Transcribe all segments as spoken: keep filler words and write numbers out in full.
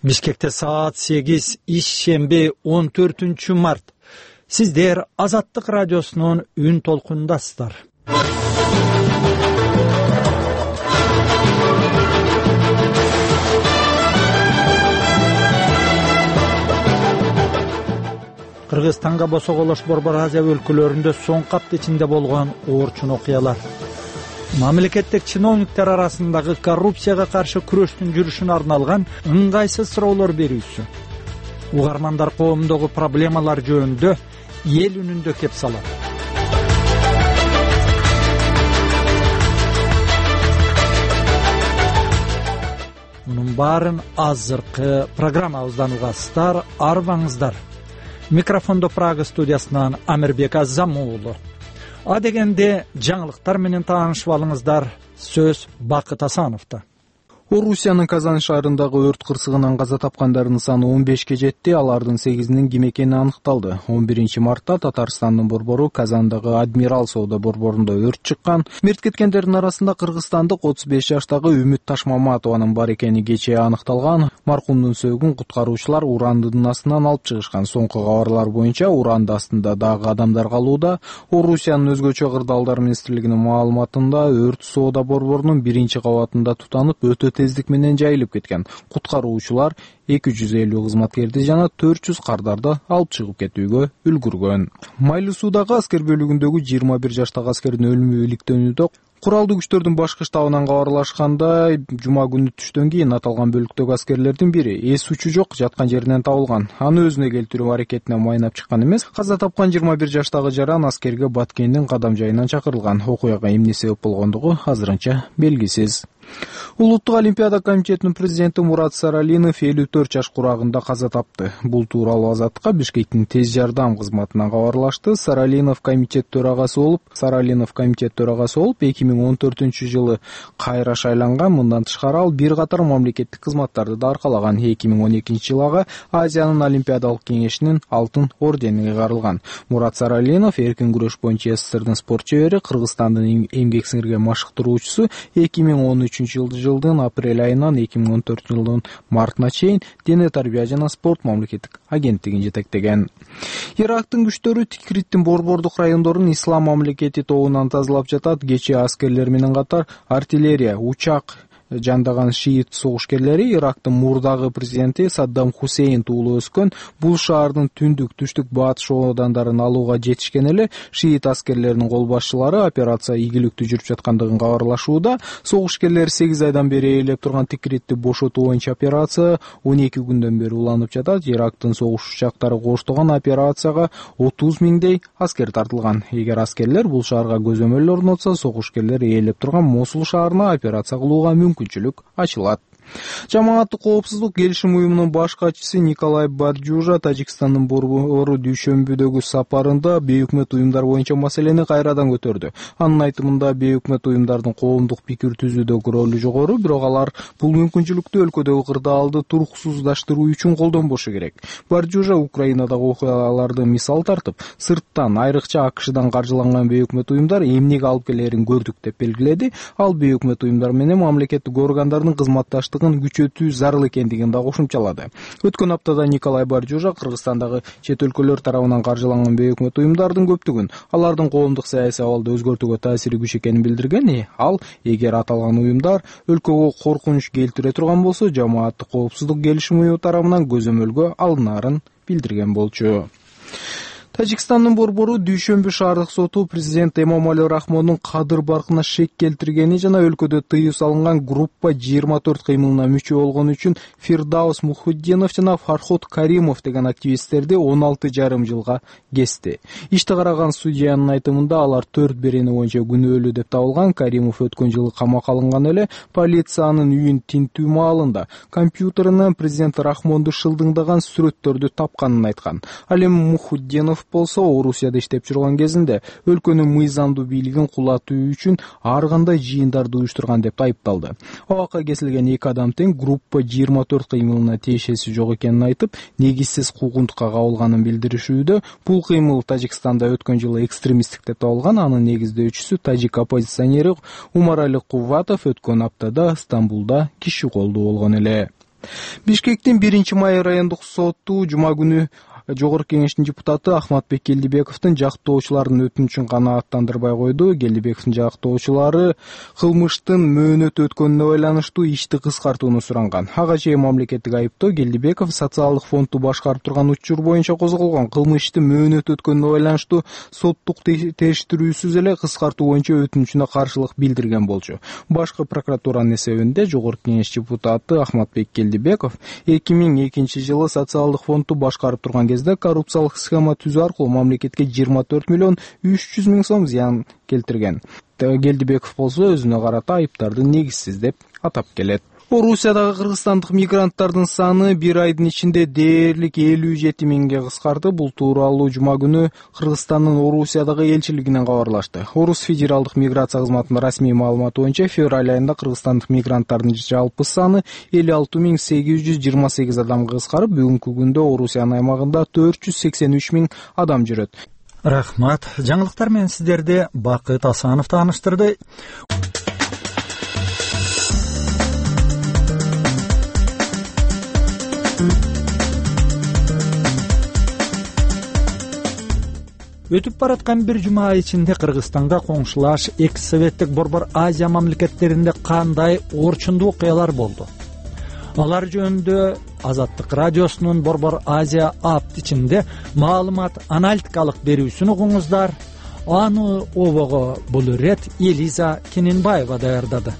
Бишкекте саат сегиз, иш шемби он төртүнчү март. Сиздер Азаттык радиосунун үн толкунундасыздар. Кыргызстанга босоголош Борбор Азия өлкөлөрүндө соңку апта ичинде болгон оорчун окуялар. Мамлекеттик чиновниктер арасындагы коррупцияга каршы күрөштүн жүрүшүнө арналган ыңгайсыз суроолор берүүсү. Угармандар коомдогу проблемалар жөнүндө эл үнүндө кеп салат. Мунун баарын азыркы программабыздан угасыздар, арбаңыздар. Микрофондо Прага студиясынан Амирбек Азамуулу. А дегенде жаңылыктар менен таанышып алыңыздар. Сөз Бакыт Асановдо. Орусиянын Казан шаарындагы өрт кырсыгынан каза тапкандардын саны он бешке жетти, алардын сегизинин ким экени аныкталды. он биринчи мартта Татарстандын борбору Казандагы Адмирал соода борборунда өрт чыккан. Мерт кеткендердин арасында кыргызстандык отуз беш жаштагы Үмүт Ташмаматованын бар экени кечээ аныкталган. Маркумдун сөөгүн куткаруучулар урандын астынан алып чыгышкан. Соңку кабарлар боюнча уранды астында дагы адамдар калууда. Орусиянын өзгөчө кырдаалдар министрлигинин маалыматында өрт соода борборунун биринчи кабатында тутанып, өтө тездик менен жайылып кеткен. Куткаруучулар эки жүз элүү кызматкерди жана төрт жүз кардарды алып чыгып кетүүгө үлгүргөн. Майлуу Суудагы аскер бөлүгүндөгү жыйырма бир жаштагы аскердин өлүмү иликтөөнүдө куралдуу күчтөрдүн башкы штабынан кабарлашканда, жума күнү түштөн кийин аталган бөлүктөгү аскерлердин бири эс учу жок жаткан жеринен табылган. Аны өзүнө келтирүү аракетине майнап чыккан эмес. Каза тапкан жыйырма бир жаштагы жаран аскерге Баткендин кадам жайынан чакырылган. Окуяга эмне себеп болгондугу азырынча белгисиз. Улуттук олимпиада комитетинин президенти Мурат Саралинов элүү төрт жаш курагында каза тапты. Бул тууралуу Азаттыкка Бишкектин тез жардам кызматынан кабарлашты. Саралинов комитет төрагасы болуп, Саралинов комитет төрагасы болуп эки миң он төртүнчү жылы кайра шайланган. Мындан тышкары ал бир катар мамлекеттик кызматтарды да аркалаган. эки миң он экинчи жылы Азиянын олимпиадалык кеңешинин алтын орденине ыйгарылган. Мурат Саралинов эркин күрөш боюнча СССРдин спорт чебери, Кыргызстандын эмгек сиңирген машыктыруучусу. эки миң он үчүнчү жылдын апрель айынан эки миң он төртүнчү жылдын мартына чейин дене тарбия жана спорт мамлекеттик агенттигин жетектеген. Ирактын күчтөрү Тикриттин борбордук райондорун ислам мамлекети тобунан тазалап жатат. Кечээ аскерлер менен катар артиллерия, учак жандаган шиит согушкерлери Ирактын мурдагы президенти Саддам Хусейн туулуп өскөн бул шаардын түндүк, түштүк, батыш оодандарын алууга жетишкен эле шиит аскерлеринин кол башчылары операция ийгиликтүү жүрүп жаткандыгын кабарлашууда. Согушкерлер сегиз айдан бери ээлеп турган Тикритти бошотуу боюнча операция он эки күндөн бери уланып жатат. Ирактын согуш учактары коштогон операцияга отуз миңдей аскер тартылган. Эгер аскерлер бул шаарга көзөмөл орнотсо, согушкерлер ээлеп турган Мосул шаарына операция кылууга мүмкүн ачылат. Жамааттык коопсуздук келишим уюмунун баш катчысы Николай Барджужа Тажикстандын борбору дүйшөмбүдөгү сапарында бейөкмөт уюмдар боюнча маселени кайрадан көтөрдү. Анын айтымында бейөкмөт уюмдардын коомдук пикир түзүүдөгү ролу жогору, бирок алар бул мүмкүнчүлүктү өлкөдөгү кырдаалды туруксуздаштыруу үчүн колдонбошу керек. Барджужа Украинадагы окуяларды мисал тартып, сырттан, айрыкча АКШдан каржыланган бейөкмөт уюмдар эмнеге алып келерин көрдүк деп белгиледи. Ал бейөкмөт уюмдар менен мамлекеттик органдардын кызматташтыгын күчөтүү зарыл экендигин да кошумчалады. Өткөн аптада Николай Барджужа Кыргызстандагы чет өлкөлөр тарабынан каржыланган бейөкмөт уюмдардын көптүгүн, алардын коомдук саясий абалды өзгөртүүгө таасири күч экенин билдирген. Ал эгер аталган уюмдар өлкөгө коркунуч келтире турган болсо, жамааттык коопсуздук келишим уюму тарабынан көзөмөлгө алынаарын билдирген болчу. Тажикстандын борбору Дүйшөмбү шаардык соту президент Эмомали Рахмондун кадыр баркына шек келтиргени жана өлкөдө тыюу салынган группа жыйырма төрт кыймылына мүчө болгону үчүн Фирдаус Мухуддинов жана Фархот Каримов деген активисттерди он алты жарым жылга кести. Ишти караган судьянын айтымында алар төрт берени боюнча күнөөлүү деп табылган. Каримов өткөн жылы камакка алынган эле. Полиция анын үйүн тинтүү маалында компьютеринен президент Рахмонду шылдыңдаган сүрөттөрдү тапканын айткан. Ал эми Мухуддинов болсо Орусияда иштеп жүргөн кезинде өлкөнүн мыйзамдуу бийлигин кулатуу үчүн ар кандай жыйындарды уюштурган деп айыпталды. Абакка кесилген эки адам тең группа жыйырма төрт кыймылына тиешеси жок экенин айтып, негизсиз куугунтукка кабылганын билдиришүүдө. Бул кыймыл Тажикстанда өткөн жылы экстремисттик деп табылган. Анын негиздөөчүсү тажик оппозиционери Умарали Кувватов өткөн аптада Стамбулда киши колдуу болгон эле. Бишкектин биринчи май райондук соту жума күнү Жогорку Кеңештин депутаты Ахматбек Келдибековдун жактоочуларынын өтүнүчүн канааттандырбай койду. Келдибековдун жактоочулары кылмыштын мөөнөтү өткөнүнө байланыштуу ишти кыскартууну суранган. Ага чейин мамлекеттик айыптоо Келдибеков социалдык фондду башкарып турган учур боюнча козголгон кылмыш ишти мөөнөтү өткөнүнө байланыштуу соттук териштирүүсүз эле кыскартуу боюнча өтүнүчүнө каршылык билдирген болчу. Башкы прокуратуранын эсебинде Жогорку Кеңеш депутаты Ахматбек Келдибеков эки миң экинчи жылы социалдык фондду башкарып турган кезде коррупциялык схема түзүү аркылуу мамлекетке жыйырма төрт миллион үч жүз миң сом зыян келтирген. Келдибеков болсо өзүнө карата айыптарды негизсиз деп атап келет. Орусиядагы кыргызстандык мигранттардын саны бир айдын ичинде дээрлик элүү жети миңге кыскарды. Бул тууралуу жума күнү Кыргызстандын Орусиядагы элчилигинен кабарлашты. Орус федералдык миграция кызматынын расмий маалыматы боюнча февраль айында кыргызстандык мигранттардын жалпы саны элүү алты миң сегиз жүз жыйырма сегиз адамга кыскарып, бүгүнкү күндө Орусиянын аймагында төрт жүз сексен үч миң адам жүрөт. Рахмат. Жаңылыктар менен сиздерди Бакыт Асанов тааныштырды. Өтүп бараткан бир жума ай ичинде Кыргызстанга коңшулаш экс советтик Борбор Азия мамлекеттеринде кандай орчундуу окуялар болду? Алар жөнүндө Азаттык радиосунун Борбор Азия апт ичинде маалымат аналитикалык берүүсүн угуңуздар. Аны обого бул ирет Элиза Кененбаева даярдады.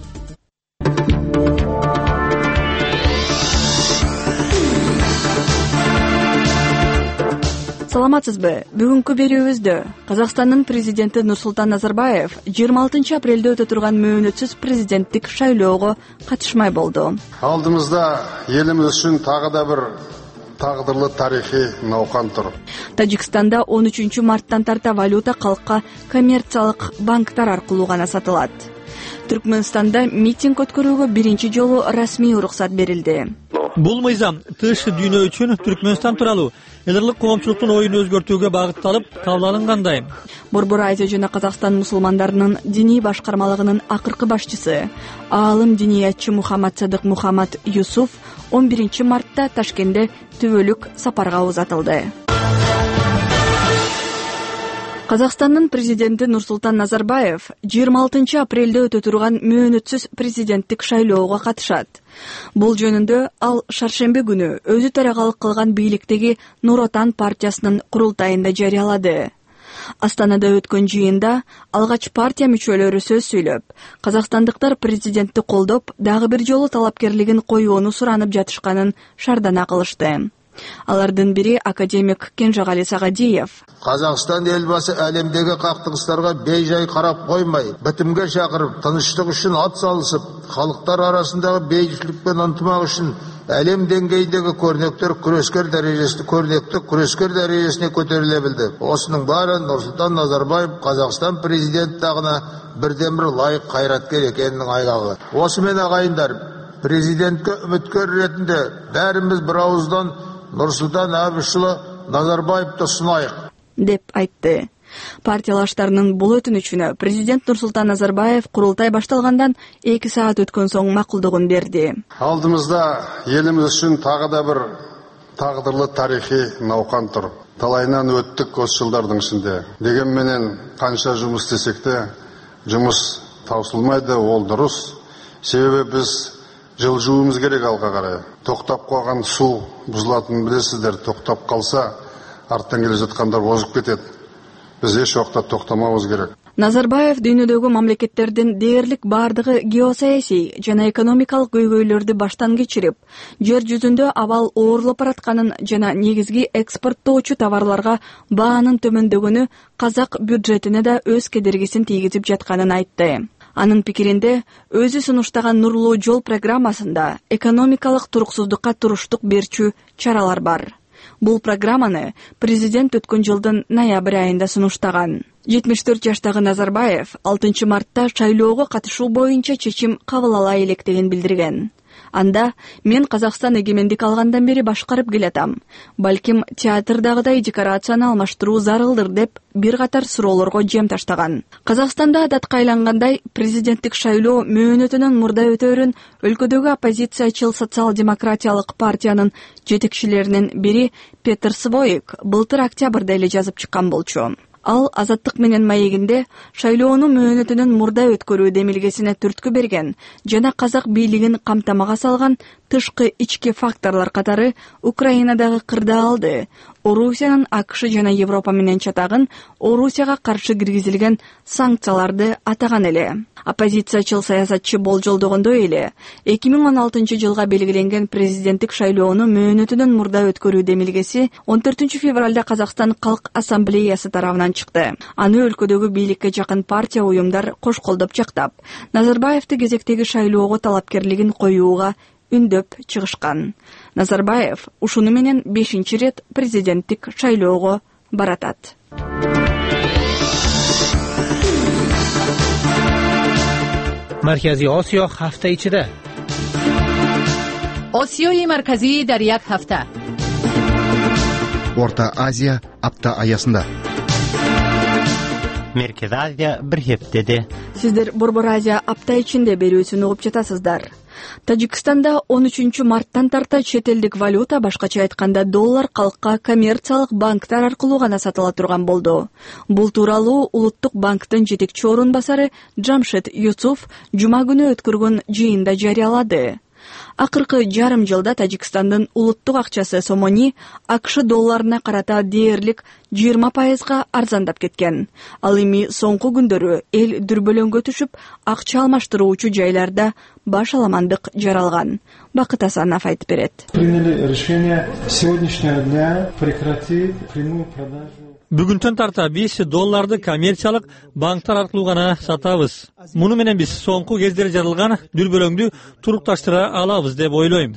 Саламатсызбы? Бүгүнкү берүүбүздө Казакстандын президенти Нурсултан Назарбаев жыйырма алтынчы апрелде өтө турган мөөнөтсүз президенттик шайлоого катышмай болду. Алдымызда элибиз үчүн тагы да бир тагдырлы тарыхый науқан тур. Тажикстанда он үчүнчү марттан тарта валюта калкка коммерциялык банктар аркылуу гана сатылат. Түркмөнстанда митинг өткөрүүгө биринчи жолу расмий уруксат берилди. Бул мыйзам тышкы дүйнө үчүн Түркмөнстан тууралуу элдик коомчулуктун оюн өзгөртүүгө багытталып кабыл алынгандай. Борбор Азия жана Казакстан мусулмандарынын диний башкармалыгынын акыркы башчысы, аалым диниятчы Мухаммад Садык Мухаммад Юсуф он биринчи мартта Ташкентте түбөлүк сапарга узатылды. Казакстандын президенти Нурсултан Назарбаев жыйырма алтынчы апрелде өтө турган мөөнөтсүз президенттик шайлоого катышат. Бул жөнүндө ал шаршемби күнү өзү төрагалык кылган бийликтеги Нур Отан партиясынын курултайында жарыялады. Астанада өткөн жыйында алгач партия мүчөлөрү сөз сүйлөп, казакстандыктар президентти колдоп, дагы бир жолу талапкерлигин коюуну суранып жатышканын шардана кылышты. Алардын бири академик Кенжегали Сагадиев. Казакстан элбасы әлемдегі кактыгыстарга бейжай карап коймай, битимге чакырып, тынычлык үчүн ат салышып, халыктар арасындагы бейбитчилик менен ынтымак үчүн әлем деңгейиндеги көрнөктөр күрөскөр дәрежесине көрнөктү күрөскөр дәрежесине көтөрүлө билди. Осунун баарын Нурсултан Назарбаев Казакстан президенттигине бирден бир лайык кайраткер экенин айгагы. Осы менен агайындар, президентке үмүткөр ретинде бәрimiz бир ауыздан Нурсултан Абишұлы Назарбаевты сунайык деп айтты. Партиялаштарынын бул өтүнүчүнө президент Нурсултан Назарбаев курултай башталгандан эки саат өткөн соң макулдугун берди. Алдымызда элибиз үчүн тагы да бир тагдырлы тарыхый науқан тур. Талайынан өттүк осы жылдардын ичинде. Деген менен канча жумуш десек те, жумуш таусылмайды, ол дурус. Себеби биз жылжуумуз керек алга карай. Токтоп калган суу бузулатынын билесиздер. Токтоп калса, арттан келе жаткандар озуп кетет. Биз эч убакта токтомобуз керек. Назарбаев дүйнөдөгү мамлекеттердин дээрлик бардыгы геосаясий жана экономикалык көйгөйлөрдү баштан кечирип, жер жүзүндө абал оорлоп баратканын жана негизги экспорттоочу товарларга баанын төмөндөгөнү казак бюджетине да өз кедергисин тийгизип жатканын айтты. Анын пикиринде, өзү сунуштаган Нурлуу жол программасында экономикалык туруксуздукка туруштук берчү чаралар бар. Бул программаны президент өткөн жылдын ноябрь айында сунуштаган. жетимиш төрт жаштагы Назарбаев алтынчы мартта шайлоого катышуу боюнча чечим кабыл ала электигин билдирген. Анда мен Казакстан эгемендик алгандан бери башкарып келатам. Балким театрдагыдай декорацияны алмаштыруу зарылдыр деп бир катар суроолорго жем таштаган. Казакстанда адатка айлангандай президенттик шайлоо мөөнөтүнөн мурда өтөөрүн өлкөдөгү оппозициячыл социал-демократиялык партиянын жетекчилеринин бири Петр Своик былтыр октябрда эле жазып чыккан болчу. Ал Азаттык менен маегинде шайлоону мөөнөтүнүн мурда өткөрүү демилгесине түрткү берген жана казак бийлигин камтамага салган тышкы ички факторлор катары Украинадагы кырдаалды, Орусиянын АКШ жана Европа менен чатагын Орусияга каршы киргизилген санкцияларды атаган эле. Оппозициячыл саясатчы болжолдогондой эле эки миң он алтынчы жылга белгиленген президенттик шайлоону мөөнөтүнөн мурда өткөрүү демилгеси он төртүнчү февралда Казакстан Калк ассамблеясы тарабынан чыкты. Аны өлкөдөгү бийликке жакын партия уюмдар кош колдоп жактап, Назарбаевди кезектеги шайлоого талапкерлигин коюуга үндөп чыгышкан. Назарбаев ушуну менен бешинчи рет президенттик шайлоого баратат. Markaziy Osiyo hafta ichida. Osiyoyi markaziy dar yak hafta. Orta Aziya hafta oyasында. Merkez Aziya bir heftede. Sizler Борбор Азия апта ичинде берүүсүн угуп жатасыздар. Тажикстанда он үчүнчү марттан тарта чет элдик валюта, башкача айтканда доллар, калкка коммерциялык банктар аркылуу гана сатыла турган болду. Бул тууралуу Улуттук банктын жетекчи орун басары Джамшед Юсуф жума күнү өткөргөн жыйында жарыялады. Акыркы жарым жылда Тажикстандын улуттук акчасы сомони АКШ долларына карата дээрлик жыйырма пайызга арзандап кеткен. Ал эми соңку күндөрү эл дүрбөлөңгө түшүп, акча алмаштыруучу жайларда баш аламандык жаралган. Бакыт Асанов айтып берет. Приняли решение сегодняшнего дня прекратить прямую продажу. Бүгүнтөн тарта биз долларды коммерциялык банктар аркылуу гана сатабыз. Муну менен биз соңку кездер жарылган дүрбөлөңдү турукташтыра алабыз деп ойлойм.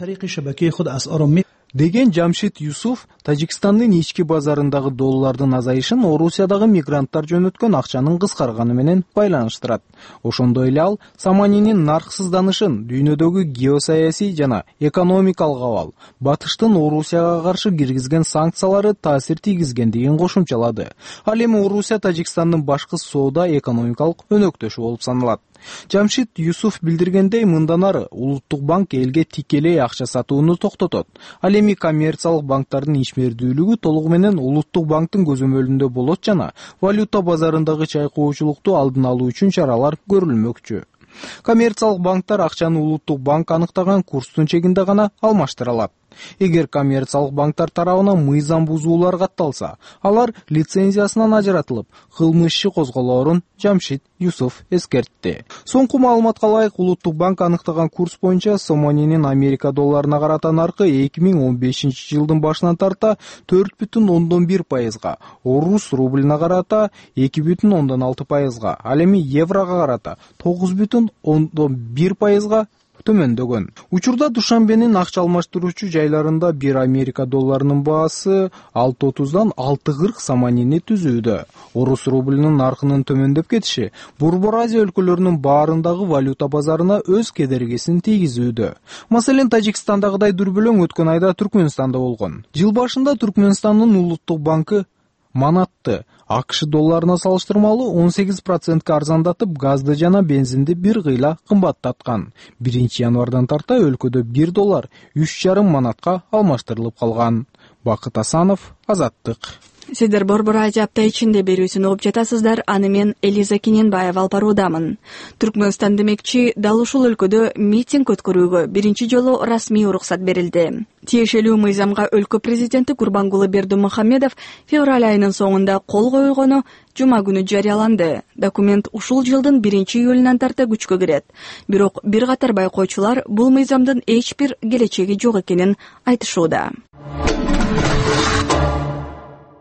Деген Жамшид Юсуф Тажикстандын ички базарындагы доллардын азайышын Орусиядагы мигранттар жөнөткөн акчанын кыскарганы менен байланыштырат. Ошондой эле ал Саманинин нарксызданышын, дүйнөдөгү геосаясий жана экономикалык абал, батыштын Орусияга каршы киргизген санкциялары таасир тийгизгендигин кошумчалады. Ал эми Орусия Тажикстандын башкы соода экономикалык өнөктөшү болуп саналат. Жамшид Юсуф билдиргендей, мындан ары Улуттук банк элге тикелей акча сатууну токтотот. Ал эми коммерциялык банктардын ишмердүүлүгү толугу менен Улуттук банктын көзөмөлүндө болот жана валюта базарындагы чайкоочулукту алдын алуу үчүн чаралар көрүлмөкчү. Коммерциялык банктар акчаны Улуттук банк аныктаган курстун чегинде гана алмаштыра алат. Эгер коммерциялык банктар тарабынан мыйзам бузуулар катталса, алар лицензиясынан ажыратылып, кылмыш иши козголоорун Жамшид Юсуф эскертти. Соңку маалыматка ылайык, Улуттук банк аныктаган курс боюнча Сомонинин Америка долларына карата наркы эки миң он бешинчи жылдын башынан тарта төрт бүтүн ондон бир пайызга, орус рубльна карата эки бүтүн ондон алты пайызга, ал эми еврого карата тогуз бүтүн ондон бир пайызга төмөндөгөн. Учурда Душанбенин акча алмаштыруучу жайларында бир Америка долларынын баасы алты отуздан алты кырк саманини түзүүдө. Орус рубльнин наркынын төмөндөп кетиши Борбор Азия өлкөлөрүнүн баарындагы валюта базарына өз кедергисин тийгизүүдө. Маселен, Тажикстандагыдай дүрбөлөң өткөн айда Түркмөнстанда болгон. Жыл башында Түркмөнстандын улуттук банкы манатты АКШ долларына салыштырмалуу он сегиз процентке арзандатып, газды жана бензинди бир кыйла кымбаттаткан. биринчи январдан тарта өлкөдө бир доллар үч жарым манатка алмаштырылып калган. Бакыт Асанов, Азаттык. Сиздер Борбор Азия апта ичинде берүүсүн угуп жатасыздар. Аны мен Элиза Кененбаева алып баруудамын. Түркмөнстан демекчи дал ушул өлкөдө митинг өткөрүүгө биринчи жолу расмий уруксат берилди. Тиешелүү мыйзамга өлкө президенти Курбангулы Бердымухамедов февраль айынын соңунда кол койгону жума күнү жарыяланды. Документ ушул жылдын биринчи июлунан тарта күчкө кирет. Бирок бир катар байкоочулар бул мыйзамдын эч бир келечеги жок экенин айтышууда.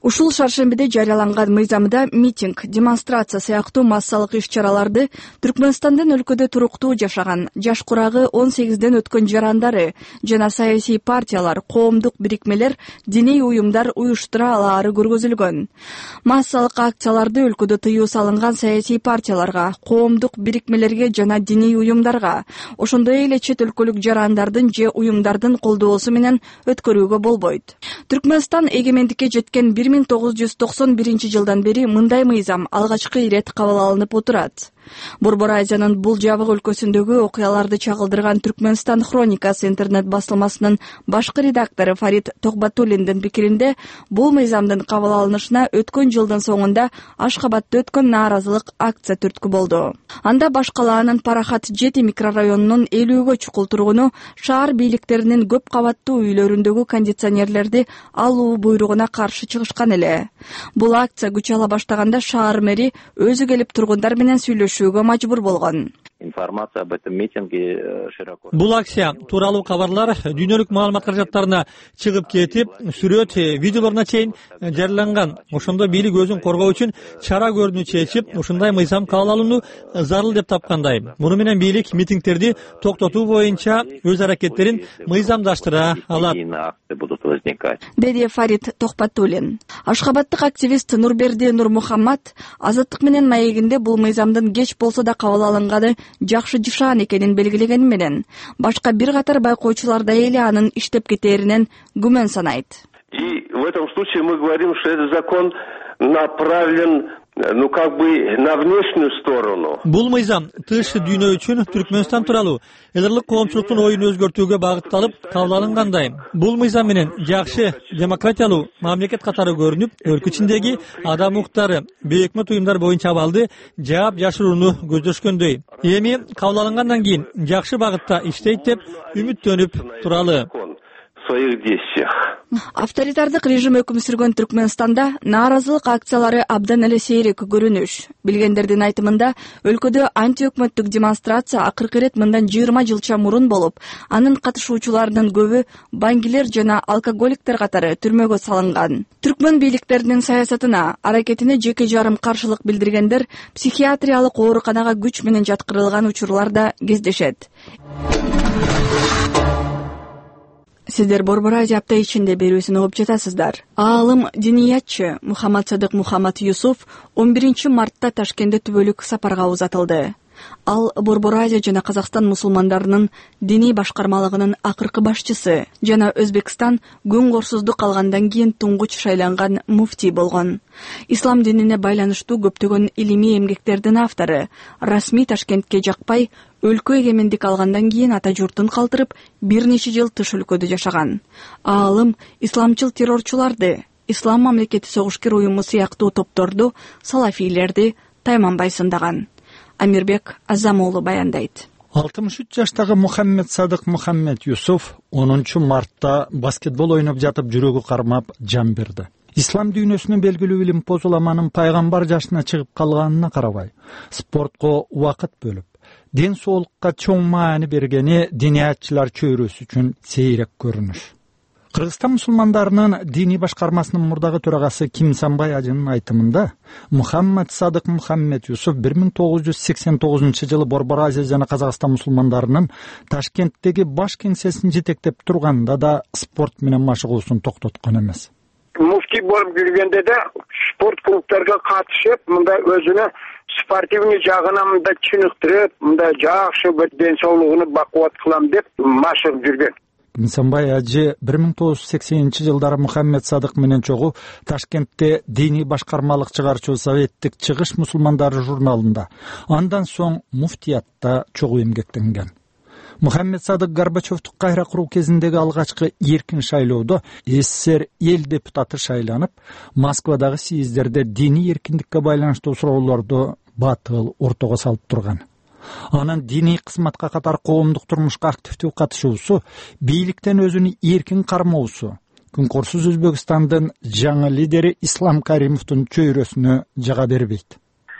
Ушул шаршембиде жарыяланган мыйзамда митинг, демонстрация сыяктуу массалык иш-чараларды Түркмөнстандын өлкөдө туруктуу жашаган, жаш курагы он сегизден өткөн жарандары жана саясий партиялар, коомдук бирикмелер, диний уюмдар уюштура алаары көргөзүлгөн. Массалык акцияларды өлкөдө тыюу салынган саясий партияларга, коомдук бирикмелерге жана диний уюмдарга, ошондой эле чет өлкөлүк жарандардын же уюмдардын колдоосу менен өткөрүүгө болбойт. Түркмөнстан эгемендикке жеткен бир миң тогуз жүз токсон биринчи жылдан бери мындай мыйзам алгачкы ирет кабыл алынып отурат. Борбор Азиянын бул жабык өлкөсүндөгү окуяларды чагылдырган Түркмөнстан хроникасы интернет басылмасынын башкы редактору Фарид Тохбатуллиндин пикиринде, бул мыйзамдын кабыл алынышына өткөн жылдын соңунда Ашкабадта өткөн нааразылык акция түрткү болду. Анда Баш калаанын Парахат жети микрорайонунун элүүгө чукул тургуну шаар бийликтеринин көп кабаттуу үйлөрүндөгү кондиционерлерди алуу буйругуна каршы чыгышкан эле. Бул акция күч ала баштаганда шаар мэри өзү келип тургундар менен сүйлөшүүгө мажбур болгон. Информация об этом митинге широко. Бул акция тууралуу кабарлар дүйнөлүк маалымат каражаттарына чыгып кетип, сүрөт, видеолоруна чейин жарыяланган. Ошондо бийлик өзүн коргоо үчүн чара көрүүнү чечип, ушундай мыйзам кабыл алууну зарыл деп тапкандай. Муну менен бийлик митингтерди токтотуу боюнча өз аракеттерин мыйзамдаштыра алат, деди Фарид Тохбатуллин. Ашкабаттык активист Нурберди Нурмухаммад Азаттык менен маегинде бул мыйзамдын кеч болсо да кабыл алынганы жакшы жышаан экенин белгилеген менен, башка бир катар байкоочуларда эле анын иштеп кетээринен күмөн санайт. И в этом случае мы говорим, что этот закон направлен, ну как бы, на внешнюю сторону. Бул мыйзам тыш дүйнө үчүн Түркмөнстан тууралуу элдик коомчулуктун оюн өзгөртүүгө багытталып кабыл алынгандай. Бул мыйзам менен жакшы демократиялуу мамлекет катары көрүнүп, өлкө ичиндеги адам укуктары, бейөкмөт уюмдар боюнча абалды жаап жашырууну көздөшкөндөй. Эми кабыл алынгандан кийин жакшы багытта иштейт деп үмүттөнүп туралы. Авторитардык режим өкүм сүргөн Түркмөнстанда нааразылык акциялары абдан эле сейрек көрүнүш. Билгендердин айтымында, өлкөдө антиөкмөттүк демонстрация акыркы ирет мындан жыйырма жылча мурун болуп, анын катышуучуларынын көбү баңгилер жана алкоголиктер катары түрмөгө салынган. Түркмөн бийликтеринин саясатына, аракетине жеке жарым каршылык билдиргендер психиатриялык ооруканага күч менен жаткырылган учурлар да кездешет. Сиздер Борбор Азия апта ичинде берүүсүн угуп жатасыздар. Аалым диниятчы Мухаммад Садык Мухаммад Юсуф он биринчи мартта Ташкентте түбөлүк сапарга узатылды. Ал Борбор Азия жана Казакстан мусулмандарынын диний башкармалыгынын акыркы башчысы жана Өзбекстан күн корсуздук алгандан кийин туңгуч шайланган муфтий болгон. Ислам динине байланыштуу көптөгөн илимий эмгектердин автору, расмий Ташкентке жакпай, өлкө эгемендик алгандан кийин ата журтун калтырып, бир нече жыл тыш өлкөдө жашаган. Аалым исламчыл террорчуларды, Ислам мамлекети согушкер уюму сыяктуу топторду, салафийлерди тайманбай сындаган. Амирбек Азамоğlu баяндайт. алтымыш үч жаштагы Мухаммед Садык Мухаммед Юсуф онунчу мартта баскетбол ойноп жатып жүрөгү кармап жан берди. Ислам дүйнөсүнүн белгилүү илим позуламанын пайгамбар жашына чыгып калганына карабай, спортко убакыт бөлүп, ден соолукка чоң маани бергени диниятчылар чөйрөсү үчүн сейрек көрүнүш. Кыргызстан мусулмандарынын диний башкармасынын мурдагы төрагасы Ким Санбай ажынын айтымында, Мухаммад Садык Мухаммед Юсуф бир миң тогуз жүз сексен тогузунчу жылы Борбор Азия жана Казакстан мусулмандарынын Ташкенттеги баш кеңсесин жетектеп турганда да спорт менен машыгуусун токтоткон эмес. Муфтий болуп жүргөндө да спорт клубтарга катышып, мында өзүнө спортивный жагына мында чыныктырып, мында жакшы бир ден соолугуну бакубат кылам деп машыгып жүргөн. Нисанбай ажы бир миң тогуз жүз сексенинчи жылдары Мухаммед Садык менен чогуу Ташкентте диний башкармалык чыгарчу Советтик чыгыш мусулмандары журналында, андан соң муфтиятта чогуу эмгектенген. Мухаммед Садык Горбачевтук кайра куруу кезиндеги алгачкы эркин шайлоодо СССР эл депутаты шайланып, Москвадагы съездерде диний эркиндикке байланыштуу суроолорду батыл ортого салып турган. Анын диний кызматка катар коомдук турмушка активдүү катышуусу, бийликтен өзүн эркин кармоосу, күнкорсуз Өзбекстандын жаңы лидери Ислам Каримовдун чөйрөсүнө жага бербейт.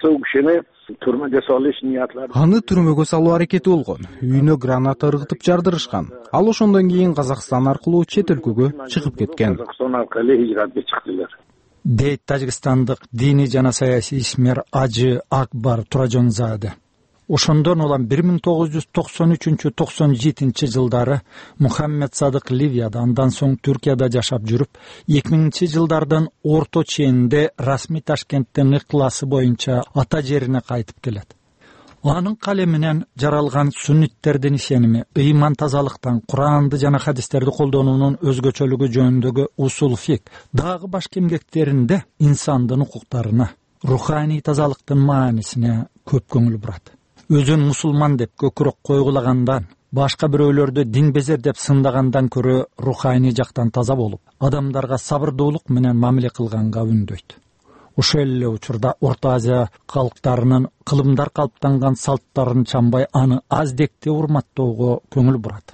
Аны түрмөгө салуу аракети болгон. Үйүнө граната ыргытып жардырышкан. Ал ошондон кийин Казакстан аркылуу чет өлкөгө чыгып кеткен. дейт тажикстандык диний жана саясий ишмер Ажы Акбар Туражонзаде. Ошондон улам бир миң тогуз жүз токсон үчүнчү токсон жетинчи жылдары Мухаммед Садык Ливияда, андан соң Түркияда жашап жүрүп, эки миңинчи жылдардын орто ченинде расмий Ташкенттен ыктыласы боюнча ата жерине кайтып келет. Анын калеминен жаралган сунниттердин ишеними, ыйман тазалыктан, Куранды жана хадистерди колдонуунун өзгөчөлүгү жөнүндөгү усул фик, дагы башка эмгектеринде инсандын укуктарына, руханий тазалыктын маанисине көп көңүл бурат. Өзүн мусулман деп көкүрөк койгулагандан, башка бирөөлөрдү дин безер деп сындагандан көрө руханий жактан таза болуп, адамдарга сабырдуулук менен мамиле кылганга үндөйт. Ошол эле учурда Орто Азия калктарынын кылымдар калыптанган салттарын чамбай, аны аздекти урматтоого көңүл бурат.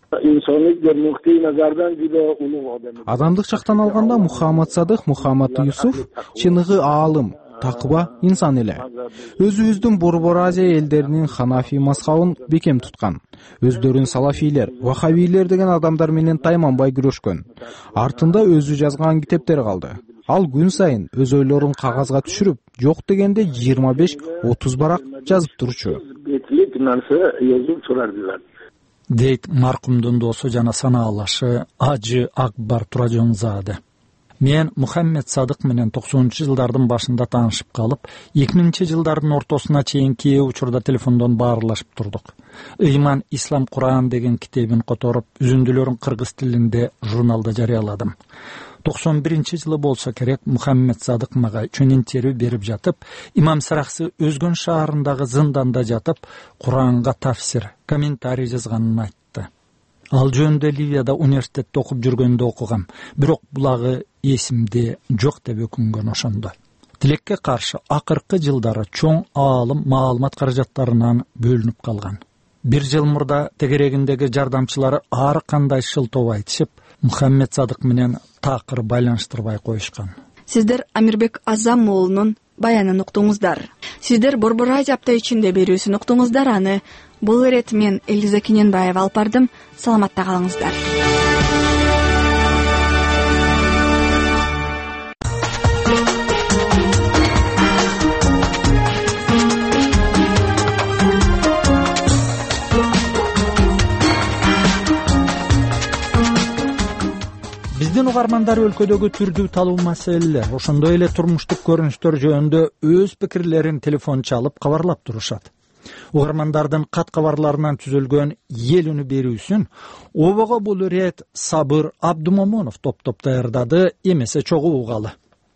Адамдык жактан алганда Мухаммад Садык, Мухаммад Юсуф чыныгы аалым, такыба инсан эле. Өзүбүздүн Борбор Азия элдеринин ханафи мазхабын бекем туткан. Өздөрүн салафийлер, вахабийлер деген адамдар менен тайманбай күрөшкөн. Артында өзү жазган китептер калды. Ал күн сайын өз ойлорун кагазга түшүрүп, жок дегенде жыйырма беш отуз барак жазып турчу. Дейт маркумдун досу жана санаалашы Ажы Акбар Туражонзаде. Мен Мухаммед Садык менен токсонунчу жылдардын башында таанышып калып, эки миңинчи жылдардын ортосуна чейин кээ учурда телефондон баарлашып турдук. Ыйман Ислам Куран деген китебин которуп, үзүндүлөрүн кыргыз тилинде журналда жарыяладым. токсон биринчи жылы болсо керек, Мухаммед Садык мага чөн интервью берип жатып, Имам Сарахсы Өзгөн шаарындагы зынданда жатып, Куранга тафсир, комментарий жазганын айтты. Ал жөнүндө Ливияда университетте окуп жүргөндө окугам, бирок булагы эсимде жок деп өкүнгөн ошондо. Тилекке каршы акыркы жылдары чоң аалым маалымат каражаттарынан бөлүнүп калган. Бир жыл мурда тегерегиндеги жардамчылары ар кандай шылтоо айтышып, Мухаммед Садык менен такыр байланыштырбай коюшкан. Сиздер Амирбек Азам уулунун баянын уктуңуздар. Сиздер Борбор Азия апта ичинде берүүсүн уктуңуздар. Аны бул ирет мен Элиза Кененбаева алып бардым. Саламатта калыңыздар. Биздин угармандар өлкөдөгү түрдүү талуу маселелер, ошондой эле турмуштук көрүнүштөр жөнүндө өз пикирлерин телефон чалып кабарлап турушат. Угармандардын кат кабарларынан түзүлгөн эл үнү берүүсүн обого бул ирет Сабыр Абдумомонов топтоп даярдады, эмесе чогуу угалы.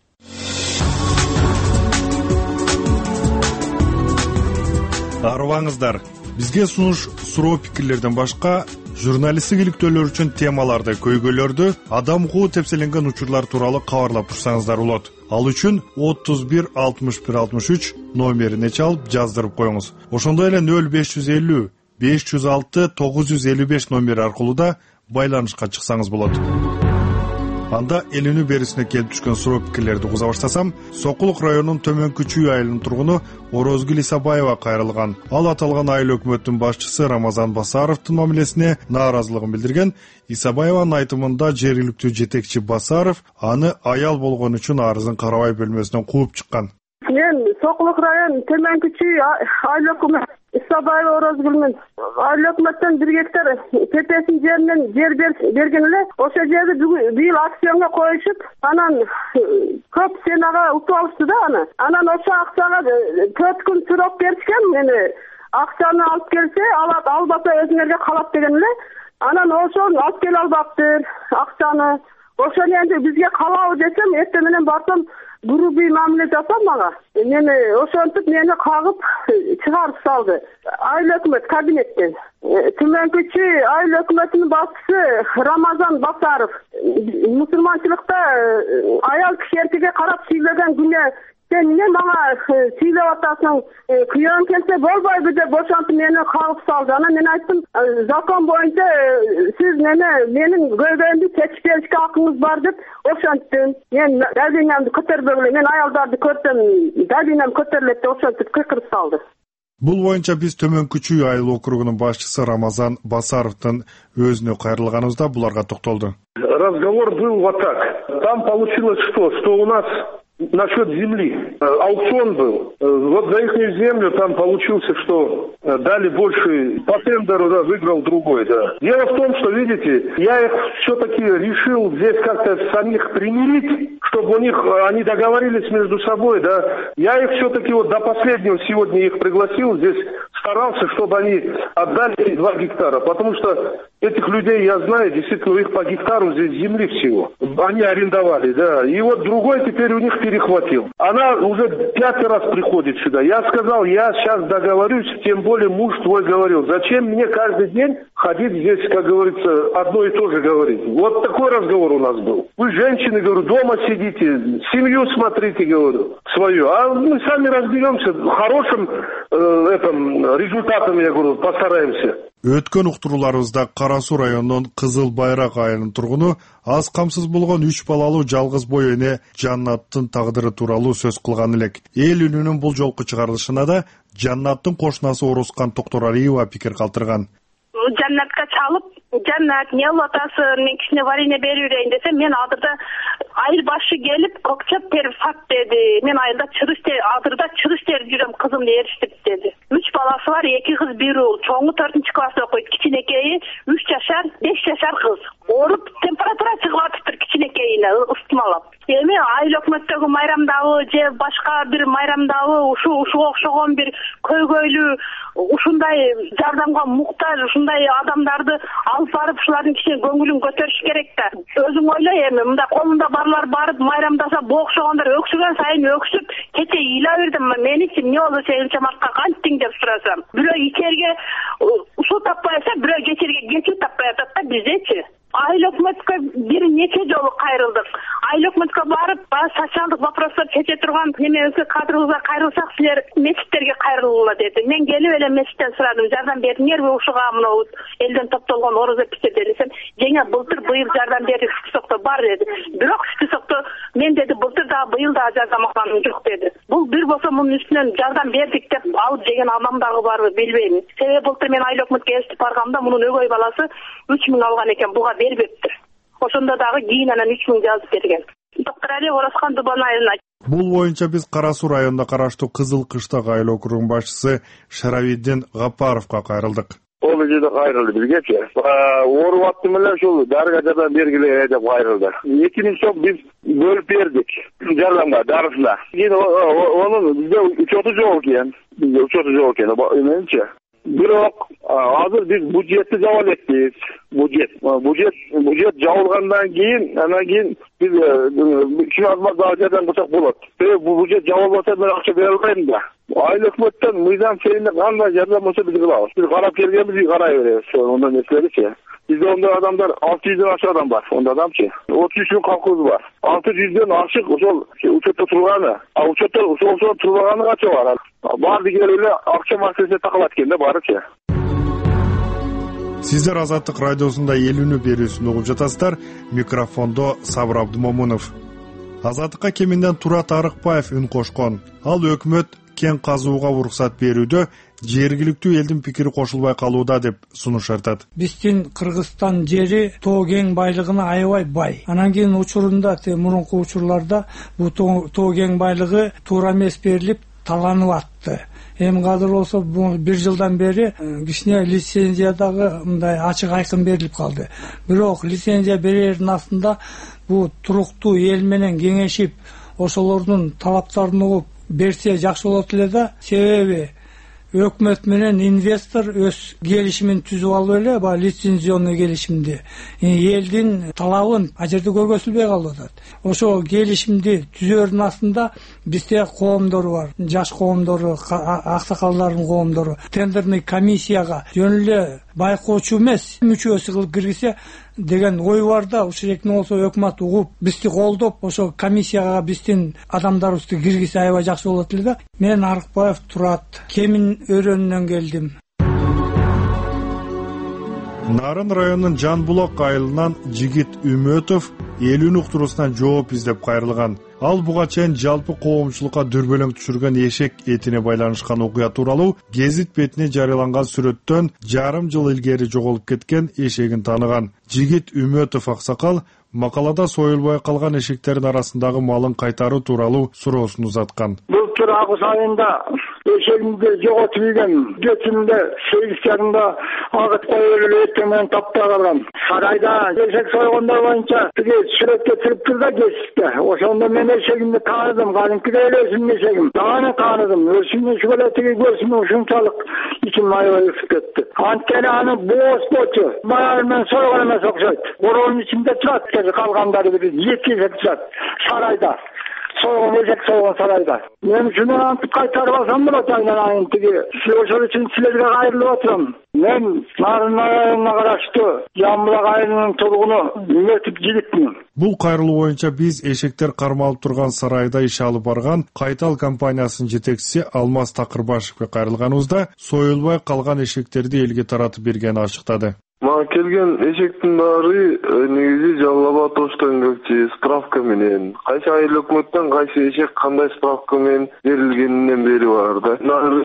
Арыбаңыздар, бизге сунуш суроо пикирлерден башка журналисттик иликтөөлөр үчүн темаларды, көйгөйлөрдү, адам укугу тепселенген учурлар тууралуу кабарлап турсаңыздар болот. Ал үчүн отуз бир алтымыш бир алтымыш үч номерине чалып жаздырып коюңуз. Ошондой эле нөл беш жүз элүү беш жүз алты тогуз жүз элүү беш номери аркылуу да байланышка чыксаңыз болот. Анда эл үнү берүүсүнө келип түшкөн суроо пикирлерди угуза баштасам, Сокулук районунун Төмөнкү Чүй айылынын тургуну Орозгүл Исабаева кайрылган. Ал аталган айыл өкмөттүн башчысы Рамазан Басаровдун мамилесине нааразылыгын билдирген. Исабаеванын айтымында жергиликтүү жетекчи Басаров аны аял болгон үчүн арызын карабай бөлмөсүнөн кууп чыккан. Мен Сокулук район Төмөнкү Чүй айыл өкмөт Исабаева Орозгүлмүн. Айыл өкмөттөн бир гектар тепесин жеринен жер берген эле. Ошо жерди быйыл акционга коюшуп, анан көп сенага утуп алышты да аны. Анан ошо акчага төрт күн срок беришкен. Мени акчаны алып келсе, алат, албаса өзүңөргө калат деген эле. Анан ошону алып келе албаптыр акчаны. Ошону энди бизге калабы десем, эртең менен барсам грубый мамиле жасап мага. Мени ошентип мени кагып чыгарып салды. Айыл өкмөт кабинеттен. Төмөнкү Чүй айыл өкмөтүнүн башчысы Рамазан Басаров. Мусулманчылыкта аял киши эркекке карап сүйлөгөн күнү сен эмне мага сүйлөп атасың? Күйөөң келсе болбойбу деп ошентип мени кагып салды. Анан мен айттым, закон боюнча сиз мени менин көйгөйүмдү чечип беришке акыңыз бар деп ошенттим. Мен давлениямды көтөрбөгүлө, мен аялдарды көрсөм давлениям көтөрүлөт деп ошентип кыйкырып салды. Бул боюнча биз Төмөнкүчүй айыл округунун башчысы Рамазан Басаровдун өзүнө кайрылганыбызда буларга токтолду. Разговор был вот так. Там получилось что? Что у нас насчет земли. Аукцион был. Вот за их землю там получился, что дали больше по тендеру, да, выиграл другой, да. Дело в том, что, видите, я их все-таки решил здесь как-то самих примирить, чтобы у них, они договорились между собой, да. Я их все-таки вот до последнего сегодня их пригласил, здесь старался, чтобы они отдали два гектара, потому что этих людей я знаю, действительно, у них по гектару здесь земли всего. Они арендовали, да. И вот другой теперь у них перехватил. Она уже пятый раз приходит сюда. Я сказал, я сейчас договорюсь, тем более муж твой говорил. Зачем мне каждый день ходить здесь, как говорится, одно и то же говорить? Вот такой разговор у нас был. Вы, женщины, говорю, дома сидите, семью смотрите, говорю, свою. А мы сами разберемся. Хорошим э, этом, результатом, я говорю, постараемся. Өткөн уктурууларыбызда Кара Суу районунун Кызыл Байрак айылынын тургуну аз камсыз болгон үч балалуу жалгыз бой эне Жаннаттын тагдыры тууралуу сөз кылган элек. Эл үнүнүн бул жолку чыгарылышына да Жаннаттын кошунасы Орускан Токторариева пикир калтырган. Жаннатка чалып, Жаннат, не кылып атасың, мен кичине варенье берип берейин десем, мен адырда айыл башы келип, көкчөп терип сат деди. Мен айылда чырыш адырда чырыш терип жүрөм, кызымды эриштип деди. Үч баласы бар, эки кыз, бир уул. Чоңу төртүнчү класста окуйт, кичинекейи үч жашар, беш жашар кыз. Ооруп, температура чыгып атыптыр кичинекейине, ыстымалап. Эми айыл өкмөттөгү майрамдагы же башка бир майрамдагы ушу ушуга окшогон бир көйгөйлүү ушундай жардамга муктаж ушундай адамдарды алып барып ушулардын кичине көңүлүн көтөрүш керек да. Өзүң ойлой эми мындай колунда барлар барып майрамдаса бу окшогондор өксүгөн сайын өксүп кече ыйла бердим. Меничи эмне болду сегизинчи мартка канттиң деп сурасам. Бирөө ичерге суу таппай атса, бирөө кечерге кечүү таппай атат да биздечи. Айыл өкмөткө бир нече жолу кайрылдык. Айыл өкмөткө барып, социалдык вопростор чече турган немебизге кадрыбызга кайрылсак, силер мечиттерге кайрылгыла деди. Мен келип эле мечиттен сурадым, жардам бердиңерби ушуга мына элден топтолгон орозо пичет десем, жеңе былтыр быйыл жардам бердик, списокто бар деди. Бирок списокто мен деди былтыр да быйыл да жардам алганым жок деди. Бул бир болсо мунун үстүнөн жардам бердик деп алып жеген адам дагы барбы билбейм. Себеби былтыр мен айыл өкмөткө эстип баргамда мунун өгөй баласы үч миң алган экен, буга бербептир. Ошондо дагы кийин анан үч миң жазып берген. Токторариева Орускан Дубан айылына. Бул боюнча биз Кара Суу районуна караштуу Кызыл Кыштак айыл округунун башчысы Шаравиддин Гапаровго кайрылдык. Ол жерде кайрылды бизгечи. Ооруп аттым эле ушул дарыга жардам бергиле деп кайрылды. Экинчи жол биз бөлүп бердик жардамга дарысына. Кийин онун бизде учету жок экен. Бизде учету жок экен. Эменчи. Бирок азыр биз бюджетти жабыл эттик. Бюджет, бюджет, бюджет жабылгандан кийин, анан кийин биз ким азмат дагы жардам кылсак болот. Бул бюджет жабылбаса мен акча бере албайм да. Айыл өкмөттөн мыйзам чегинде кандай жардам болсо биз кылабыз. Биз карап келгенбиз, карай беребиз. Онда нерселерчи. Бизде ондай адамдар алты жүздөн ашык адам бар. Онда адамчы. отуз үч миң калкыбыз бар. алты жүздөн ашык ошол учетто турганы. А учетто ошол турбаганы канча бар? Баардык эле акча маселеси такалат экен да барычы. Сиздер Азаттык радиосунда эл үнү берүүсүн угуп жатасыздар. Микрофондо Сабыр Абдымомунов. Азаттыкка кеминден Турат Арыкбаев үн кошкон. Ал өкмөт кен казууга уруксат берүүдө жергиликтүү элдин пикири кошулбай калууда деп сунуш айтат. Биздин Кыргызстан жери тоо кен байлыгына аябай бай. Анан кийин учурунда, мурунку учурларда бул тоо кен байлыгы туура эмес берилип, таланып атты. Эми азыр болсо бир жылдан бери кичине лицензия дагы мындай ачык айкын берилип калды. Бирок лицензия берердин астында бул туруктуу эл менен кеңешип, ошолордун талаптарын угуп берсе жакшы болот эле да. Себеби өкмөт менен инвестор өз келишимин түзүп алып эле, баягы лицензионный келишимди, элдин талабын а жерде көргөзүлбөй калып атат. Ошо келишимди түзөрдүн астында бизде коомдор бар, жаш коомдору, аксакалдардын коомдору тендерный комиссияга жөн эле байкоочу эмес, мүчөсү кылып киргизе деген ой бар да. Ушул жерде болсо өкмөт угуп, бизди колдоп, ошо комиссияга биздин адамдарыбызды киргизе аябай жакшы болот эле да. Мен Арыкбаев Турат, Кемин өрөөнүнөн келдим. Нарын районунун Жанбулак айылынан Жигит Үмөтов эл үн уктуруусунан жооп издеп кайрылган. Ал буга чейин жалпы коомчулукка дүрбөлөң түшүргөн эшек этине байланышкан окуя тууралуу гезит бетине жарыяланган сүрөттөн жарым жыл илгери жоголуп кеткен эшегин тааныган. Жигит Үмөтов аксакал макалада союлбай калган эшектердин арасындагы малын кайтаруу тууралуу суроосун узаткан. Былтыр агыс айында эшегимди жоготуп ийген кечинде сегиз жарымда агыт коюп эле этемен таптап калган. Сарайда эшек сойгондор боюнча тиги сүрөткө чыгыптыр да кесипте. Ошондо мен эшегимди тааныдым, кадимкидей эле өзүмдүн эшегим. Дагы тааныдым. Өзүмдүн шугала тиги көзүм ушунчалык ичим аябай ысып кетти. Анткени аны бооз болчу. Баягы мен сойгон эмес окшойт. Бороонун ичинде турат. Калгандары бир эки эшек турат сарайда. Сойгон эшек сойгон сарайда. Мен шуну антип кайтарып алсам болот айынан тиги. Ошол үчүн силерге кайрылып отурам. Мен Нарын районуна караштуу Жамбыл айылынын тургуну Үмөтов жигитмин. Бул кайрылуу боюнча биз эшектер кармалып турган сарайда иш алып барган Кайтал компаниясынын жетекчиси Алмаз Такырбашевге кайрылганыбызда союлбай калган эшектерди элге таратып бергени ачыктады. Мага келген эшектин баары негизи Жалал Абад Оштонгөкчү справка менен, кайсы айыл өкмөттөн кайсы эшек кандай справка менен берилгенинен бери бар да.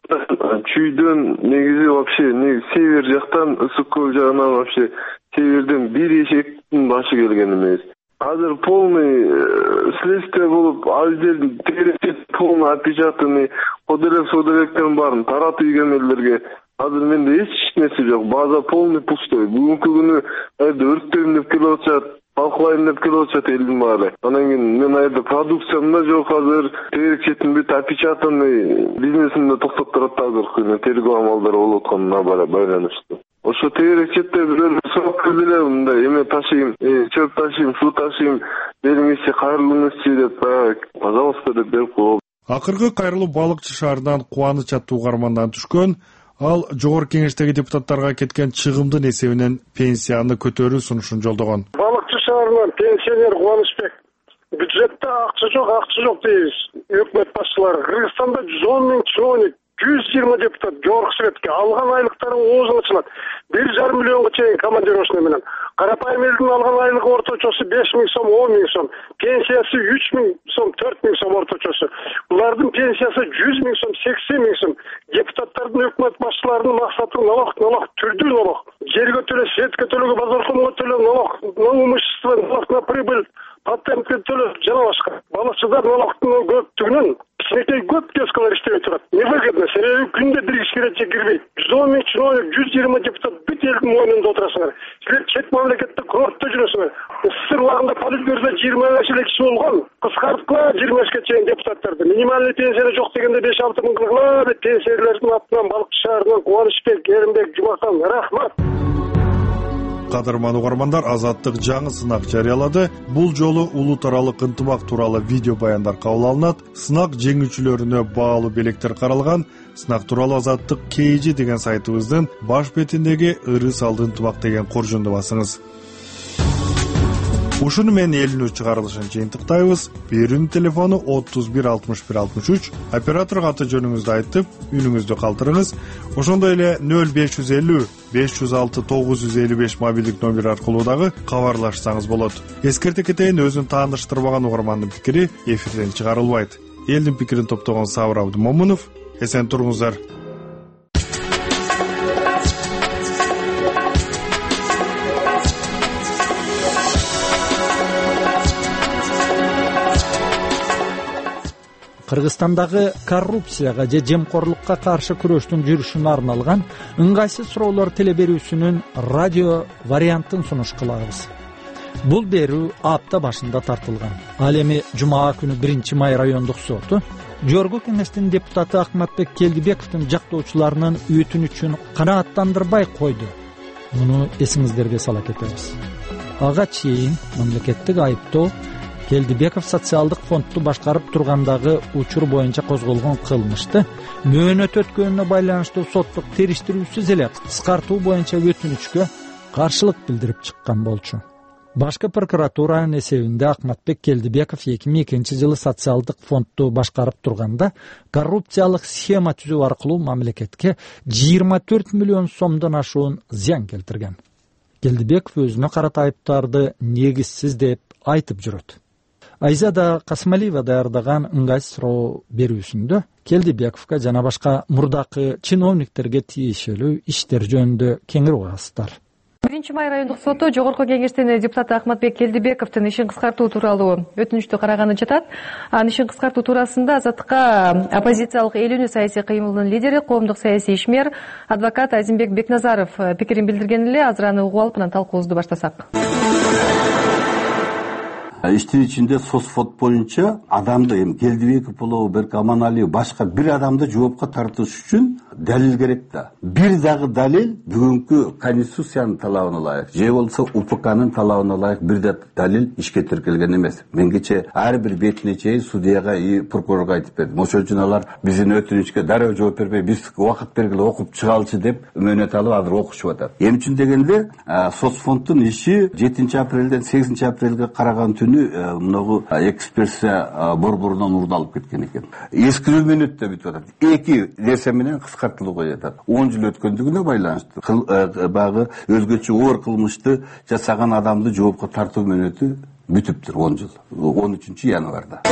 Чүйдөн негизи вообще север жактан, ысык көл жагынан вообще северден бир эшектин башы келген эмес. Азыр полный следствие болуп, ал жердин терisi полный опечатанный, коделек соделектен барын таратып ийген элдерге азыр менде эч нерсе жок. База полный пустой. Бүгүнкү күнү айда өрттөйм деп келип атышат, талкылайм деп келип атышат элдин баары. Анан кийин мен айда продукциям да жок азыр. Терек четим бүт опечатанный, бизнесимди токтоп турат азыр. Тергөө амалдары болуп атканына байланыштуу. Ошо терек четте бирөө сурап келди эле, мындай эме ташыйм, чөп ташыйм, суу ташыйм, бериңизчи, кайрылыңызчы деп, пожалуйста деп берип коюп. Акыркы кайрылуу балыкчы шаарынан Кубаныч аттуу угармандан түшкөн. Ал жогорку кеңештеги депутаттарга кеткен чыгымдын эсебинен пенсияны көтөрүү сунушун жолдогон. Балыкчы шаарынан пенсионер Кубанычбек бюджетте акча жок, акча жок дейбиз. Өкмөт башчылары Кыргызстанда жүз он миң чиновник, жүз жыйырма депутат жогорку советке алган айлыктары оозун ачылат. бир жарым миллионго чейин командировочный менен. Карапайым элдин алган айлыгы орточосу беш миң сом, он миң сом, пенсиясы үч миң сом, төрт миң сом орточосу. Булардын пенсиясы жүз миң сом, сексен миң сом. Депутаттардын, өкмөт башчыларынын максаты налог, налог, түрдүү налог. Жерге төлө, светке төлөгө, базаркомго төлө налог, на имущество, налог на прибыль, патентке төлө, жана башка. Балыкчылар налогтун көптүгүнөн кичинекей көп кескалар иштебей турат. Невыгодно, себеби күндө бир кишиге кирбейт. жүз он миң чиновник, жүз жыйырма депутат бүт элдин мойнунда отурасыңар. Силер чет мамлекетте курортто жүрөсүңөр. СССР убагында политбюродо жыйырма беш эле киши болгон. Кыскарткыла жыйырма бешке чейин депутаттарды. Минимальный пенсия жок дегенде беш алты миң кылгыла деп пенсиялердин атынан Балыкчы шаарынан Кубанычбек, Эринбек, Жумахан, рахмат. Кадырман угармандар, Азаттык жаңы сынак жарыялады. Бул жолу улут аралык ынтымак тууралуу видео баяндар кабыл алынат. Сынак жеңүүчүлөрүнө баалуу белектер каралган. Сынак тууралуу Азаттык кей жи деген сайтыбыздын баш бетиндеги ыры салды ынтымак деген коржунду басыңыз. Ушуну менен элүүнү чыгарылышын жыйынтыктайбыз. Берүүнүн телефону отуз бир алтымыш бир алтымыш үч. Операторго аты жөнүңүздү айтып, үнүңүздү калтырыңыз. Ошондой эле нөл беш жүз элүү беш жүз алты тогуз жүз элүү беш мобилдик номер аркылуу дагы кабарлашсаңыз болот. Эскерте кетейин, өзүн тааныштырбаган угармандын пикири эфирден чыгарылбайт. Элдин пикирин топтогон Сабыр Абдымомунов, эсен туруңуздар. Кыргызстандагы коррупцияга же жемкорлукка каршы күрөштүн жүрүшүнө арналган ыңгайсыз суроолор телеберүүсүнүн радио вариантын сунуш кылабыз. Бул берүү апта башында тартылган. Ал эми жума күнү биринчи май райондук соту жогорку кеңештин депутаты Акматбек Келдибековдун жактоочуларынын өтүнүчүн канааттандырбай койду. Муну эсиңиздерге сала кетебиз. Ага чейин мамлекеттик айыптоо Келдибеков социалдык фондду башкарып тургандагы учур боюнча козголгон кылмышты мөөнөт өткөнүнө байланыштуу соттук териштирүүсүз эле кыскартуу боюнча өтүнүчкө каршылык билдирип чыккан болчу. Башкы прокуратуранын эсебинде Акматбек Келдибеков эки миң экинчи жылы социалдык фондду башкарып турганда коррупциялык схема түзүү аркылуу мамлекетке жыйырма төрт миллион сомдон ашуун зыян келтирген. Келдибеков өзүнө карата айыптарды негизсиз деп айтып жүрөт. Айзада Касымалиева даярдаган ыңгайсыз суроо берүүсүндө Келдибековго жана башка мурдакы чиновниктерге тиешелүү иштер жөнүндө кеңири угасыздар. биринчи май райондук соту Жогорку Кеңештин депутаты Ахматбек Келдибековдун ишин кыскартуу тууралуу өтүнүчтү караганы жатат. Анын ишин кыскартуу туурасында Азаттыкка оппозициялык Эл-үнүү саясий кыймылдын лидери, коомдук саясий ишмер, адвокат Азимбек Бекназаров пикирин билдирген эле. Азыр аны угуп алып, анан талкуубузду баштасак. Иштин ичинде соцфот боюнча адамды эми Келдибеков болобу, Берк Аманалиев башка бир адамды жоопко тартыш үчүн далил керек да. Бир дагы далил бүгүнкү Конституциянын талабына ылайык, же болбосо У П Кнын талабына ылайык бир да далил ишке тиркелген эмес. Мен кече ар бир бетине чейин судьяга и прокурорго айтып бердим. Ошол үчүн алар биздин өтүнүчкө дароо жооп бербей, биз убакыт бергиле окуп чыгалчы деп мөөнөт алып азыр окушуп атат. Эмне үчүн дегенде соцфонддун иши жетинчи апрелден сегизинчи апрелге караган мынагу экспертиза борборунан уурдалып кеткен экен. Эскирүү мүнөттө бүтүп атат. Эки нерсе менен кыскартылууга жатат. он жыл өткөндүгүнө байланыштуу. Багы өзгөчө оор кылмышты жасаган адамды жоопко тартуу мүнөтү бүтүптүр он жыл. он үчүнчү январда.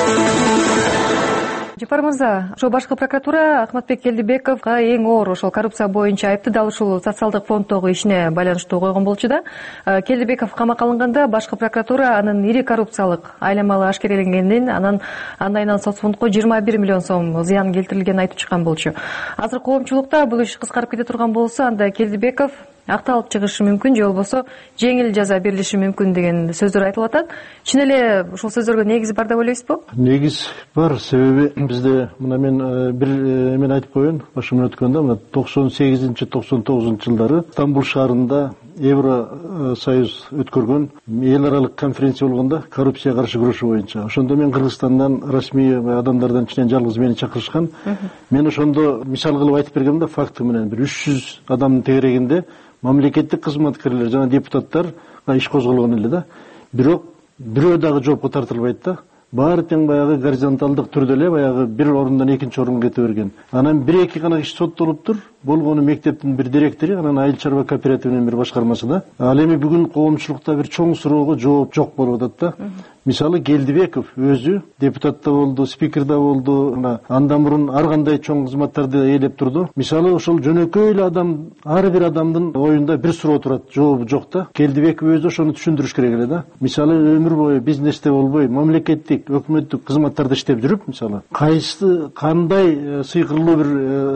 Жапар мырза, ошо башкы прокуратура Ахматбек Келдибековго эң оор ошол коррупция боюнча айыпты дал ушул социалдык фонддогу ишине байланыштуу койгон болчу да. Келдибеков камакка алынганда башкы прокуратура анын ири коррупциялык айланмалы ашкереленгенин, анан андайынан соцфондко жыйырма бир миллион сом зыян келтирилгенин айтып чыккан болчу. Азыр коомчулукта бул иш кыскарып кете турган болсо, анда Келдибеков акталып чыгышы мүмкүн, же болбосо жеңил жаза берилиши мүмкүн деген сөздөр айтылып атат. Чын эле ушул сөздөргө негиз бар деп ойлойсузбу? Негиз бар, себеби бизде мына мен бир эмен айтып коеюн, башыман өткөндө мына токсон сегизинчи токсон тогузунчу жылдары Стамбул шаарында Евро союз өткөргөн эл аралык конференция болгондо коррупцияга каршы күрөшүү боюнча. Ошондо мен Кыргызстандан расмий адамдардан ичинен жалгыз мени чакырышкан. Мен ошондо мисал кылып айтып бергем да, факты менен бир үч жүз адамдын тегерегинде мамлекеттик кызматкерлер жана депутаттар иш козголгон эле да. Бирок бирөө дагы жоопко тартылбайт да. Баары тең баягы горизонталдык түрдө эле баягы бир орундан экинчи орунга кете берген. Анан бир эки гана киши соттолуптур. Болгону мектептин бир директору, анан айыл чарба кооперативинин бир башкармасы да. Ал эми бүгүн коомчулукта бир чоң суроого жооп жок болуп атат да. Мисалы Келдибеков өзү депутат да болду, спикер да болду, андан мурун ар кандай чоң кызматтарды ээлеп турду. Мисалы ошол жөнөкөй эле адам, ар бир адамдын оюнда бир суроо турат, жообу жок да. Келдибеков өзү ошону түшүндүрүш керек эле да. Мисалы өмүр бою бизнесте болбой, мамлекеттик, өкмөттүк кызматтарда иштеп жүрүп, мисалы кайсы кандай сыйкырлуу бир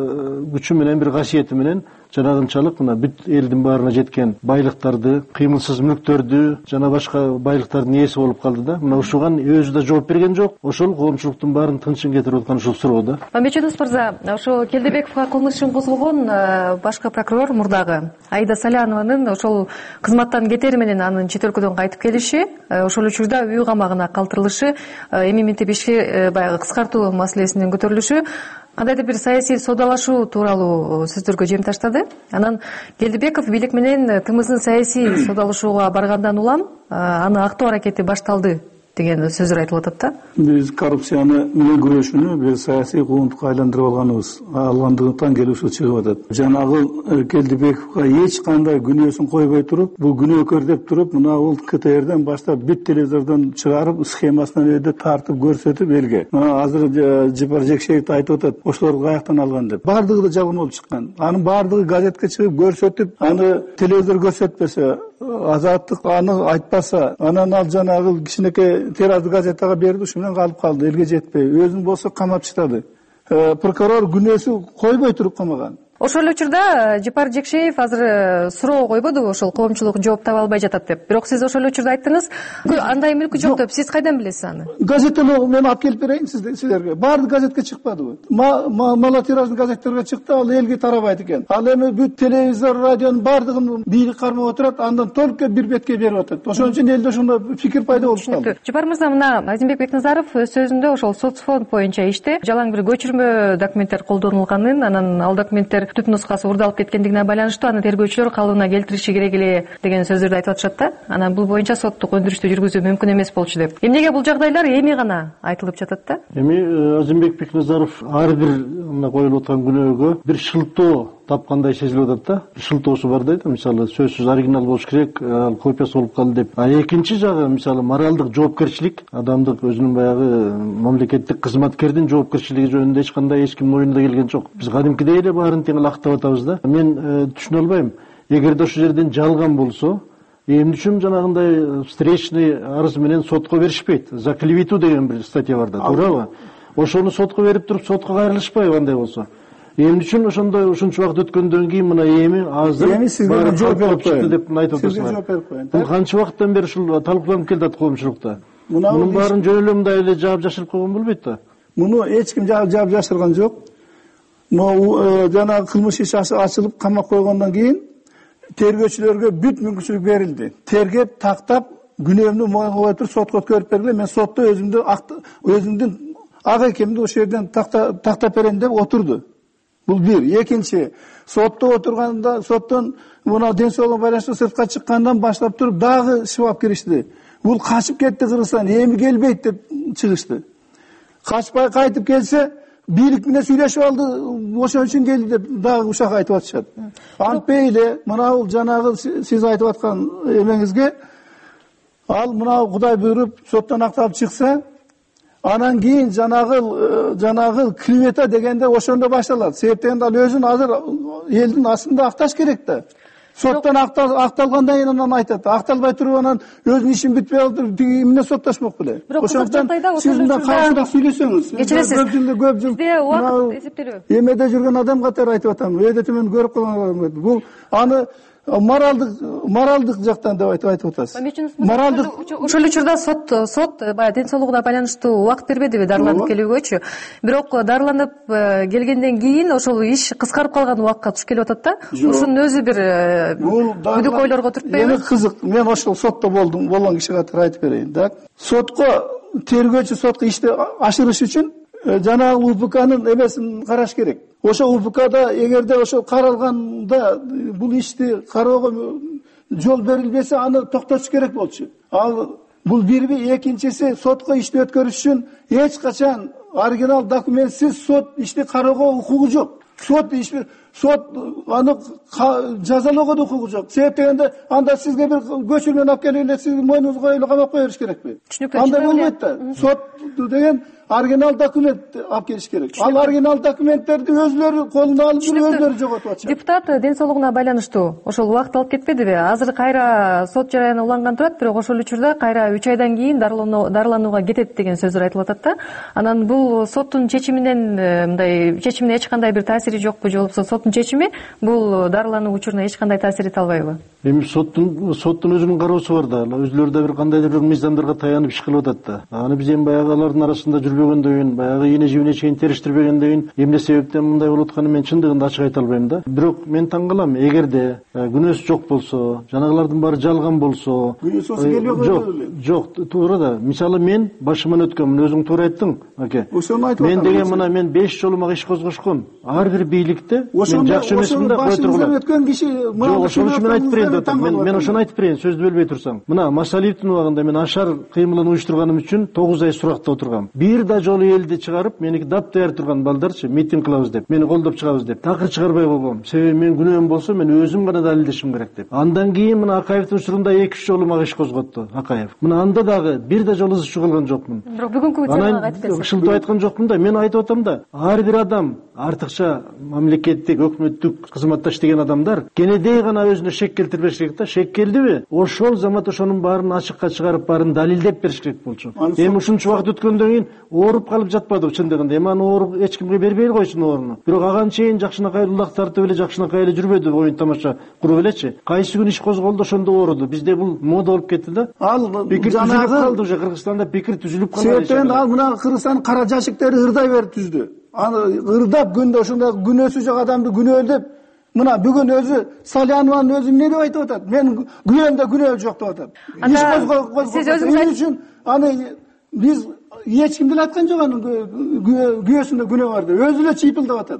күчү менен, бир касиети менен жанагынчалык мына бүт элдин баарына жеткен байлыктарды, кыймылсыз мүлктөрдү жана башка байлыктардын ээси болуп калды да. Мына ушуган өзү да жооп берген жок. Ошол коомчулуктун баарын тынчын кетирип аткан ушул суроо да. Мамбетжанов мырза, ошо Келдибековго кылмыш ишин козгогон башкы прокурор мурдагы Аида Салянованын ошол кызматтан кетери менен анын чет өлкөдөн кайтып келиши, ошол учурда үй камагына калтырылышы, эми минтип ишке баягы кыскартуу маселесинин көтөрүлүшү кандайдыр бир саясий соодалашуу тууралуу сөздөргө жем таштады. Анан Келдибеков бийлик менен тымыздын саясий соодалашууга баргандан улам аны актоо аракети башталды деген сөздөр айтылып атат да. Биз коррупцияны менен күрөшүүнү бир саясий куугунтукка айландырып алганыбыз, алгандыктан келип чыгып атат. Жанагы Келдибековго эч кандай күнөөсүн койбой туруп, бул күнөөкөр деп туруп, мына бул К Т Рден баштап бүт телевизордон чыгарып, схемасынан өйдө тартып көрсөтүп элге. Мына азыр Жапар Жекшеев айтып атат, ошолорду каяктан алган деп. Бардыгы да жалган болуп чыккан. Анын бардыгы газетке чыгып көрсөтүп, аны телевизор көрсөтпөсө, Азаттык аны айтпаса, анан ал жанагы кичинекей тиражды газетага берди, ушу менен калып калды, элге жетпей. Өзүн болсо камап чыктады. Прокурор күнөөсү койбой туруп камаган. Ошол учурда Жапар Жекшеев азыр суроо койбодубу, ошол коомчулук жооп таба албай жатат деп. Бирок сиз ошол учурда айттыңыз, андай мүлкү жок деп. Сиз кайдан билесиз аны? Газеттен мен алып келип берейин сиздерге. Баардык газетке чыкпадыбы? Мала тираждын газеттерге чыкты, ал элге тарабайт экен. Ал эми бүт телевизор, радионун баардыгын бийлик кармап отурат, андан только бир бетке берип атат. Ошон үчүн элде ошондой пикир пайда болуп калды. Жапар мырза, мына Азимбек Бекназаров өз сөзүндө ошол соцфонд боюнча иште жалаң бир көчүрмө документтер колдонулганын, анан ал документтер түп нускасы уурдалып кеткендигине байланыштуу аны тергөөчүлөр калыбына келтириши керек эле деген сөздөрдү айтып атышат да. Анан бул боюнча соттук өндүрүштү жүргүзүү мүмкүн эмес болчу деп. Эмнеге бул жагдайлар эми гана айтылып жатат да? Эми Азимбек Бекназаров ар бир мына коюлуп аткан күнөөгө бир шылтоо тапкандай сезилип атат да. Шылтоосу бар дейт, мисалы сөзсүз оригинал болуш керек, ал копиясы болуп калды деп. А экинчи жагы мисалы моралдык жоопкерчилик, адамдык өзүнүн баягы мамлекеттик кызматкердин жоопкерчилиги жөнүндө эч кандай эч кимдин оюнда келген жок. Биз кадимкидей эле баарын тең эле актап атабыз да. Мен түшүнө албайм. Эгерде ошол жерден жалган болсо, эмне үчүн жанагындай встречный арыз менен сотко беришпейт? За клевету деген бир статья бар да, туурабы? Ошону сотко берип туруп, сотко кайрылышпайбы андай болсо? Эмне үчүн ошондой ушунча убакыт өткөндөн кийин мына эми азыр эми сизге жооп берип коеюн деп айтып атасыздар. Сизге жооп берип коеюн. Бул канча убакыттан бери ушул талкууланып келатат коомчулукта? Мунун баарын жөн эле мындай эле жаап жашырып койгон болбойт да? Муну эч ким жаап жашырган жок. Могу жанагы кылмыш иши ачылып камап койгондон кийин тергөөчүлөргө бүт мүмкүнчүлүк берилди. Тергеп, тактап, күнөөмдү моюнга кое туруп сотко өткөрүп бергиле. Мен сотто өзүмдү өзүмдүн ак экемди ошол жерден тактап берем деп отурду. Бул бир. Экинчи, сотто отурганда, соттон мына ден соолугуна байланыштуу сыртка чыккандан баштап туруп дагы шыбап киришти. Бул качып кетти Кыргызстан, эми келбейт деп чыгышты. Качпай кайтып келсе, бийлик менен сүйлөшүп алды, ошон үчүн келди деп дагы ушак айтып атышат. Антпей эле мына бул жанагы сиз айтып аткан эмеңизге ал мына Кудай буйруп соттон акталып чыкса, анан кийин жанагы жанагы клевета дегенде ошондо башталат. Себептен ал өзүн азыр элдин астында акташ керек да. Соттон акталгандан кийин анан айтат. Акталбай туруп анан өзүнүн ишин бүтпөй алып тиги эмне соттошмок беле? Ошондон сиз мындан кайсыраак сүйлөсөңүз. Кечиресиз. Көп жылда көп жыл. Бизде убакыт эсептелүү. Эмеде жүргөн адам катары айтып атам. Өйдө төмөн көрүп калган. Бул аны моралдык моралдык жактан деп айтып айтып атасыз. Моралдык ошол учурда сот сот баягы ден соолугуна байланыштуу убакыт бербедиби дарыланып келүүгөчү? Бирок дарыланып келгенден кийин ошол иш кыскарып калган убакытка туш келип атат да. Ушунун өзү бир күдүк ойлорго түртпөйбү? Эми кызык. Мен ошол сотто болдум, болгон киши катары айтып берейин. Так. Сотко тергөөчү сотко ишти ашырыш үчүн жанагы УПКнын эмесин караш керек. Ошо УПКда эгерде ошо каралганда бул ишти кароого жол берилбесе, аны токтотуш керек болчу. Ал бул бирби, экинчиси сотко ишти өткөрүш үчүн эч качан оригинал документсиз сот ишти кароого укугу жок. Сот ишти сот аны жазалоого да укугу жок. Себеп дегенде анда сизге бир көчүрмөн алып келип эле сиздин мойнуңузга коюп камап кое бериш керекпи? Андай болбойт да. Сот деген оригинал документ алып келиш керек. Ал оригинал документтерди өзлөрү колуна алып өзлөрү жоготуп атышат. Депутат ден соолугуна байланыштуу ошол убакыт алып кетпедиби? Азыр кайра сот жараяны уланган турат, бирок ошол учурда кайра үч айдан кийин дарыланууга кетет деген сөздөр айтылып атат да. Анан бул соттун чечиминен мындай чечимине эч кандай бир таасири жокпу, же болбосо соттун чечими бул дарылануу учуруна эч кандай таасир эте албайбы? Эми соттун соттун өзүнүн кароосу бар да. Өзүлөрү да бир кандайдыр бир мыйзамдарга таянып иш кылып атат да. Аны биз эми баягы алардын арасында жүрбөгөндөн кийин, баягы ийне жибине чейин териштирбегенден кийин эмне себептен мындай болуп атканын мен чындыгында ачык айта албайм да. Бирок мен таң калам, эгерде күнөөсү жок болсо, жанагылардын баары жалган болсо, күнөөсү келбей койду. Жок, туура да. Мисалы мен башыман өткөмүн, өзүң туура айттың, аке. Мен деген мына мен беш жолу мага иш козгошкон. Ар бир бийликте мен жакшы эмесмин да, кой тургула. Өткөн киши мына ошол үчүн мен айтып берейин деп атам. Мен мен ошону айтып берейин, сөздү бөлбөй турсаң. Мына Масалиевдин убагында мен ашар кыймылын уюштурганым үчүн тогуз ай суракта отургам. Бир да жолу элди чыгарып, меники дап даяр турган балдарчы митинг кылабыз деп, мени колдоп чыгабыз деп такыр чыгарбай койгом. Себеби мен күнөөм болсо мен өзүм гана далилдешим керек деп. Андан кийин мына Акаевдин учурунда эки үч жолу мага иш козготту Акаев. Мына анда дагы бир да жолу ыз чыга алган жокмун. Бирок бүгүнкү темага айтып берсең. Шылтоо айткан жокмун да. Мен айтып атам да, ар бир адам артыкча мамлекеттик, өкмөттүк кызматта иштеген адамдар кенедей гана өзүнө шек келтирбеш керек да. Шек келдиби? Ошол замат ошонун баарын ачыкка чыгарып, баарын далилдеп бериш керек болчу. Эми ушунча убакыт өткөндөн кийин ооруп калып жатпадыбы чындыгында? Эми аны ооруп эч кимге бербей койсун ооруну. Бирок ага чейин жакшынакай улак тартып эле, жакшынакай эле жүрбөдү, оюн тамаша куруп элечи. Кайсы күн иш козголду, ошондо ооруду. Бизде бул мода болуп кетти да. Ал пикир түзүлүп калды, уже Кыргызстанда пикир түзүлүп калды. Себептен ал мына Кыргызстан кара жашыктары ырдай берип түздү. Аны ырдап күндө ошондой күнөөсү жок адамды күнөөлөп, мына бүгүн өзү Салянованын өзү эмне деп айтып атат? Мен күнөөмдө күнөө жок деп атат. Иш козгоп, сиз өзүңүз үчүн аны биз эч ким деле айткан жок анын күнөөсүндө күнөө бар деп. Өзү эле чыйпылдап атат.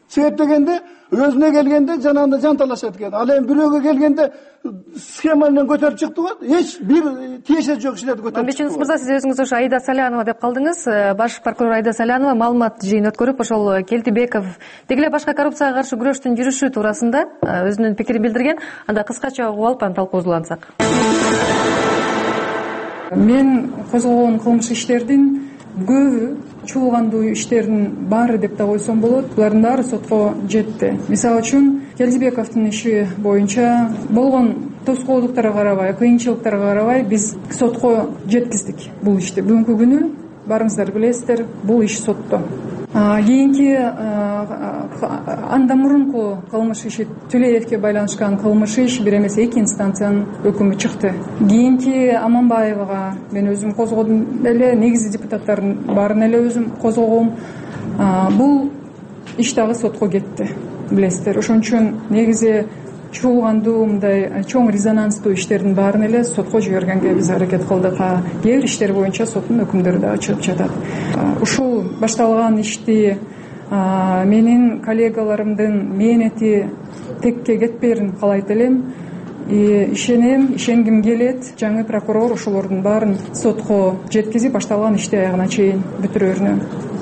себеп дегенде өзүнө келгенде жанагындай жанталашат экен. Ал эми бирөөгө келгенде схема менен көтөрүп чыкты го. Эч бир тиешеси жок иштерди көтөрүп. Мамбетжанов мырза, сиз өзүңүз ошо Аида Салянова деп калдыңыз. Баш прокурор Аида Салянова маалымат жыйын өткөрүп, ошол Келдибеков деги эле башка коррупцияга каршы күрөштүн жүрүшү туурасында өзүнүн пикирин билдирген. Анда кыскача угуп алып, анан талкуусулансак. Мен козгогон кылмыш иштердин көбү, чуулгандуу иштердин баары деп да койсом болот, булардын баары сотко жетти. Мисалы үчүн Келдибековдун иши боюнча болгон тоскоолдуктарга карабай, кыйынчылыктарга карабай биз сотко жеткиздик бул ишти. Бүгүнкү күнү баарыңыздар билесиздер, бул иш сотто. Кийинки андан мурунку кылмыш иши, Төлеевке байланышкан кылмыш иш бир эмес эки инстанциянын өкүмү чыкты. Кийинки Аманбаевага мен өзүм козгодум эле, негизи депутаттардын баарын эле өзүм козгогом. Бул иш дагы сотко кетти, билесиздер. Ошон үчүн негизи чуулгандуу мындай чоң резонанстуу иштердин баарын эле сотко жибергенге биз аракет кылдык. Кээ бир иштер боюнча соттун өкүмдөрү дагы чыгып жатат. Ушул башталган ишти менин коллегаларымдын мээнети текке кетпээрин каалайт элем. Ишенем, ишенгим келет, жаңы прокурор ошолордун баарын сотко жеткизип, башталган ишти аягына чейин бүтүрөөрүнө.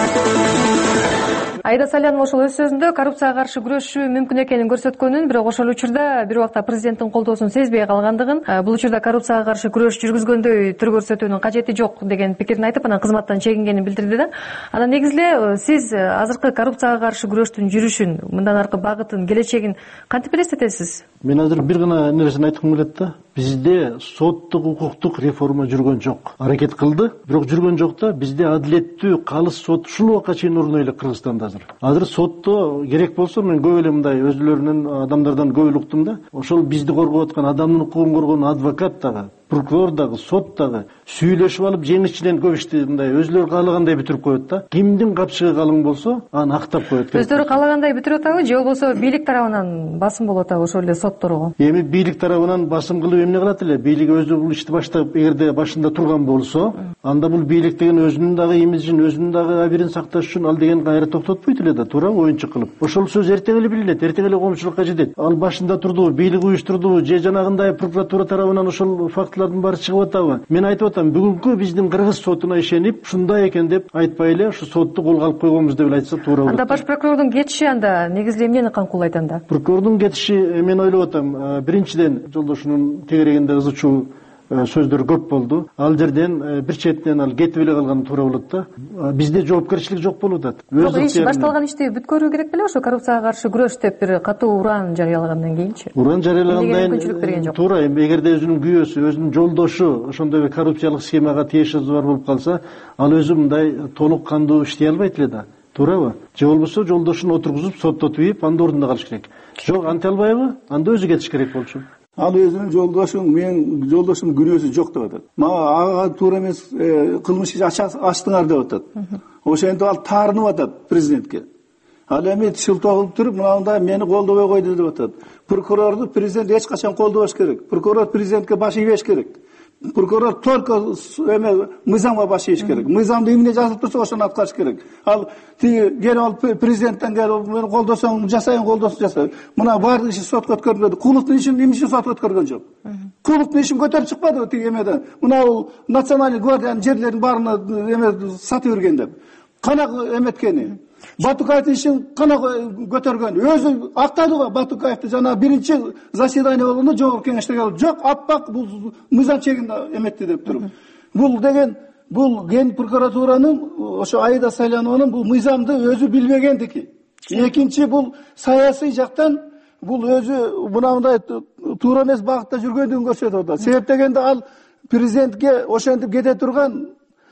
Аида Салянова ошол өз сөзүндө коррупцияга каршы күрөшүү мүмкүн экенин көрсөткөнүн, бирок ошол учурда бир убакта президенттин колдоосун сезбей калгандыгын, бул учурда коррупцияга каршы күрөш жүргүзгөндөй түр көрсөтүүнүн кажети жок деген пикирин айтып, анан кызматтан чегингенин билдирди да. Анан негизи эле сиз азыркы коррупцияга каршы күрөштүн жүрүшүн, мындан аркы багытын, келечегин кантип элестетесиз? Мен азыр бир гана нерсени айткым келет да. Бизде соттук, укуктук реформа жүргөн жок. Аракет кылды, бирок жүргөн жок да. Бизде адилеттүү, калыс сот ушул убакка чейин орной элек Кыргызстанда азыр. Азыр сотто керек болсо, мен көп эле мындай өзүлөрүнүн адамдардан көп эле уктум да. Ошол бизди коргоп аткан, адамдын укугун коргоон адвокат дагы, прокурор дагы, сот дагы сүйлөшүп алып жеңишчилен көп ишти мындай өзүлөрү каалагандай бүтүрүп коет да. Кимдин капчыгы калың болсо, аны актап коет. Өздөрү каалагандай бүтүрүп атабы, же болбосо бийлик тарабынан басым болуп атабы ошол эле сотторго? Эми бийлик тарабынан басым кылып эмне кылат эле? Бийлик өзү бул ишти баштап, эгерде башында турган болсо, анда бул бийлик деген өзүнүн дагы имиджин, өзүнүн дагы абирин сакташ үчүн ал деген кайра токтотпойт эле да, туура оюнчук кылып. Ошол сөз эртең эле билинет, эртең эле коомчулукка жетет. Ал башында турду, бийлик уюштурду, же жанагындай прокуратура тарабынан ошол фактылардын баары чыгып атабы? Мен айтып атам, бүгүнкү биздин кыргыз сотуна ишенип, ушундай экен деп айтпай эле ушу сотту колго алып койгонбуз деп айтса туура болот. Анда баш прокурордун кетиши анда негизи эмнени камкуулайт анда? Прокурордун кетиши, мен ойлоп атам, биринчиден жолдошунун тегерегинде ызы чуу сөздөр көп болду. Ал жерден бир четинен ал кетип эле калган туура болот да. Бизде жоопкерчилик жок болуп атат. Иш башталган ишти бүткөрүү керек беле ошо коррупцияга каршы күрөш деп бир катуу уран жарыялагандан кийинчи? Уран жарыялагандан кийин туура, эми эгерде өзүнүн күйөөсү, өзүнүн жолдошу ошондой бир коррупциялык схемага тиешеси бар болуп калса, ал өзү мындай толук кандуу иштей албайт эле да. Туурабы? Же болбосо жолдошун отургузуп, соттотуп ийип, андын ордунда калыш керек. Жок, анте албайбы? Анда өзү кетиш керек болчу. Ал өзүнүн жолдошун, мен жолдошумдун күнөөсү жок деп атат. Мага ага туура эмес, кылмыш иш ачтыңар деп атат. Ошентип ал таарынып атат президентке. Ал эми шылтоо кылып туруп, мынандай мени колдобой койду деп атат. Прокурорду президент эч качан колдобош керек. Прокурор президентке баш ийбеш керек. Прокурор только эме мыйзамга баш ийиш керек. Мыйзамда эмне жазылып турса, ошону аткарыш керек. Ал тиги келип алып президенттен келип мени колдосоң жасайын, колдосоң жасай. Мына баардык иши сотко өткөрүлдү. Куловдун ишин эмне үчүн сотко өткөргөн жок? Куловдун ишин көтөрүп чыкпады тиги эмеден. Мына бул национальный гвардиянын жерлерин баарына эме сатып берген деп. Канак эметкени. Батукаевдин ишин канак көтөргөн. Өзү актады го Батукаевди жана биринчи заседание болгондо жогорку кеңеште келип, жок, аппак бул мыйзам чегинде эметти деп туруп. Бул деген бул ген прокуратуранын ошо Аида Салянованын бул мыйзамды өзү билбегендики. Экинчи бул саясий жактан бул өзү мындай туура эмес багытта жүргөндүгүн көрсөтүп атат. Себеп дегенде ал президентке ошентип кете турган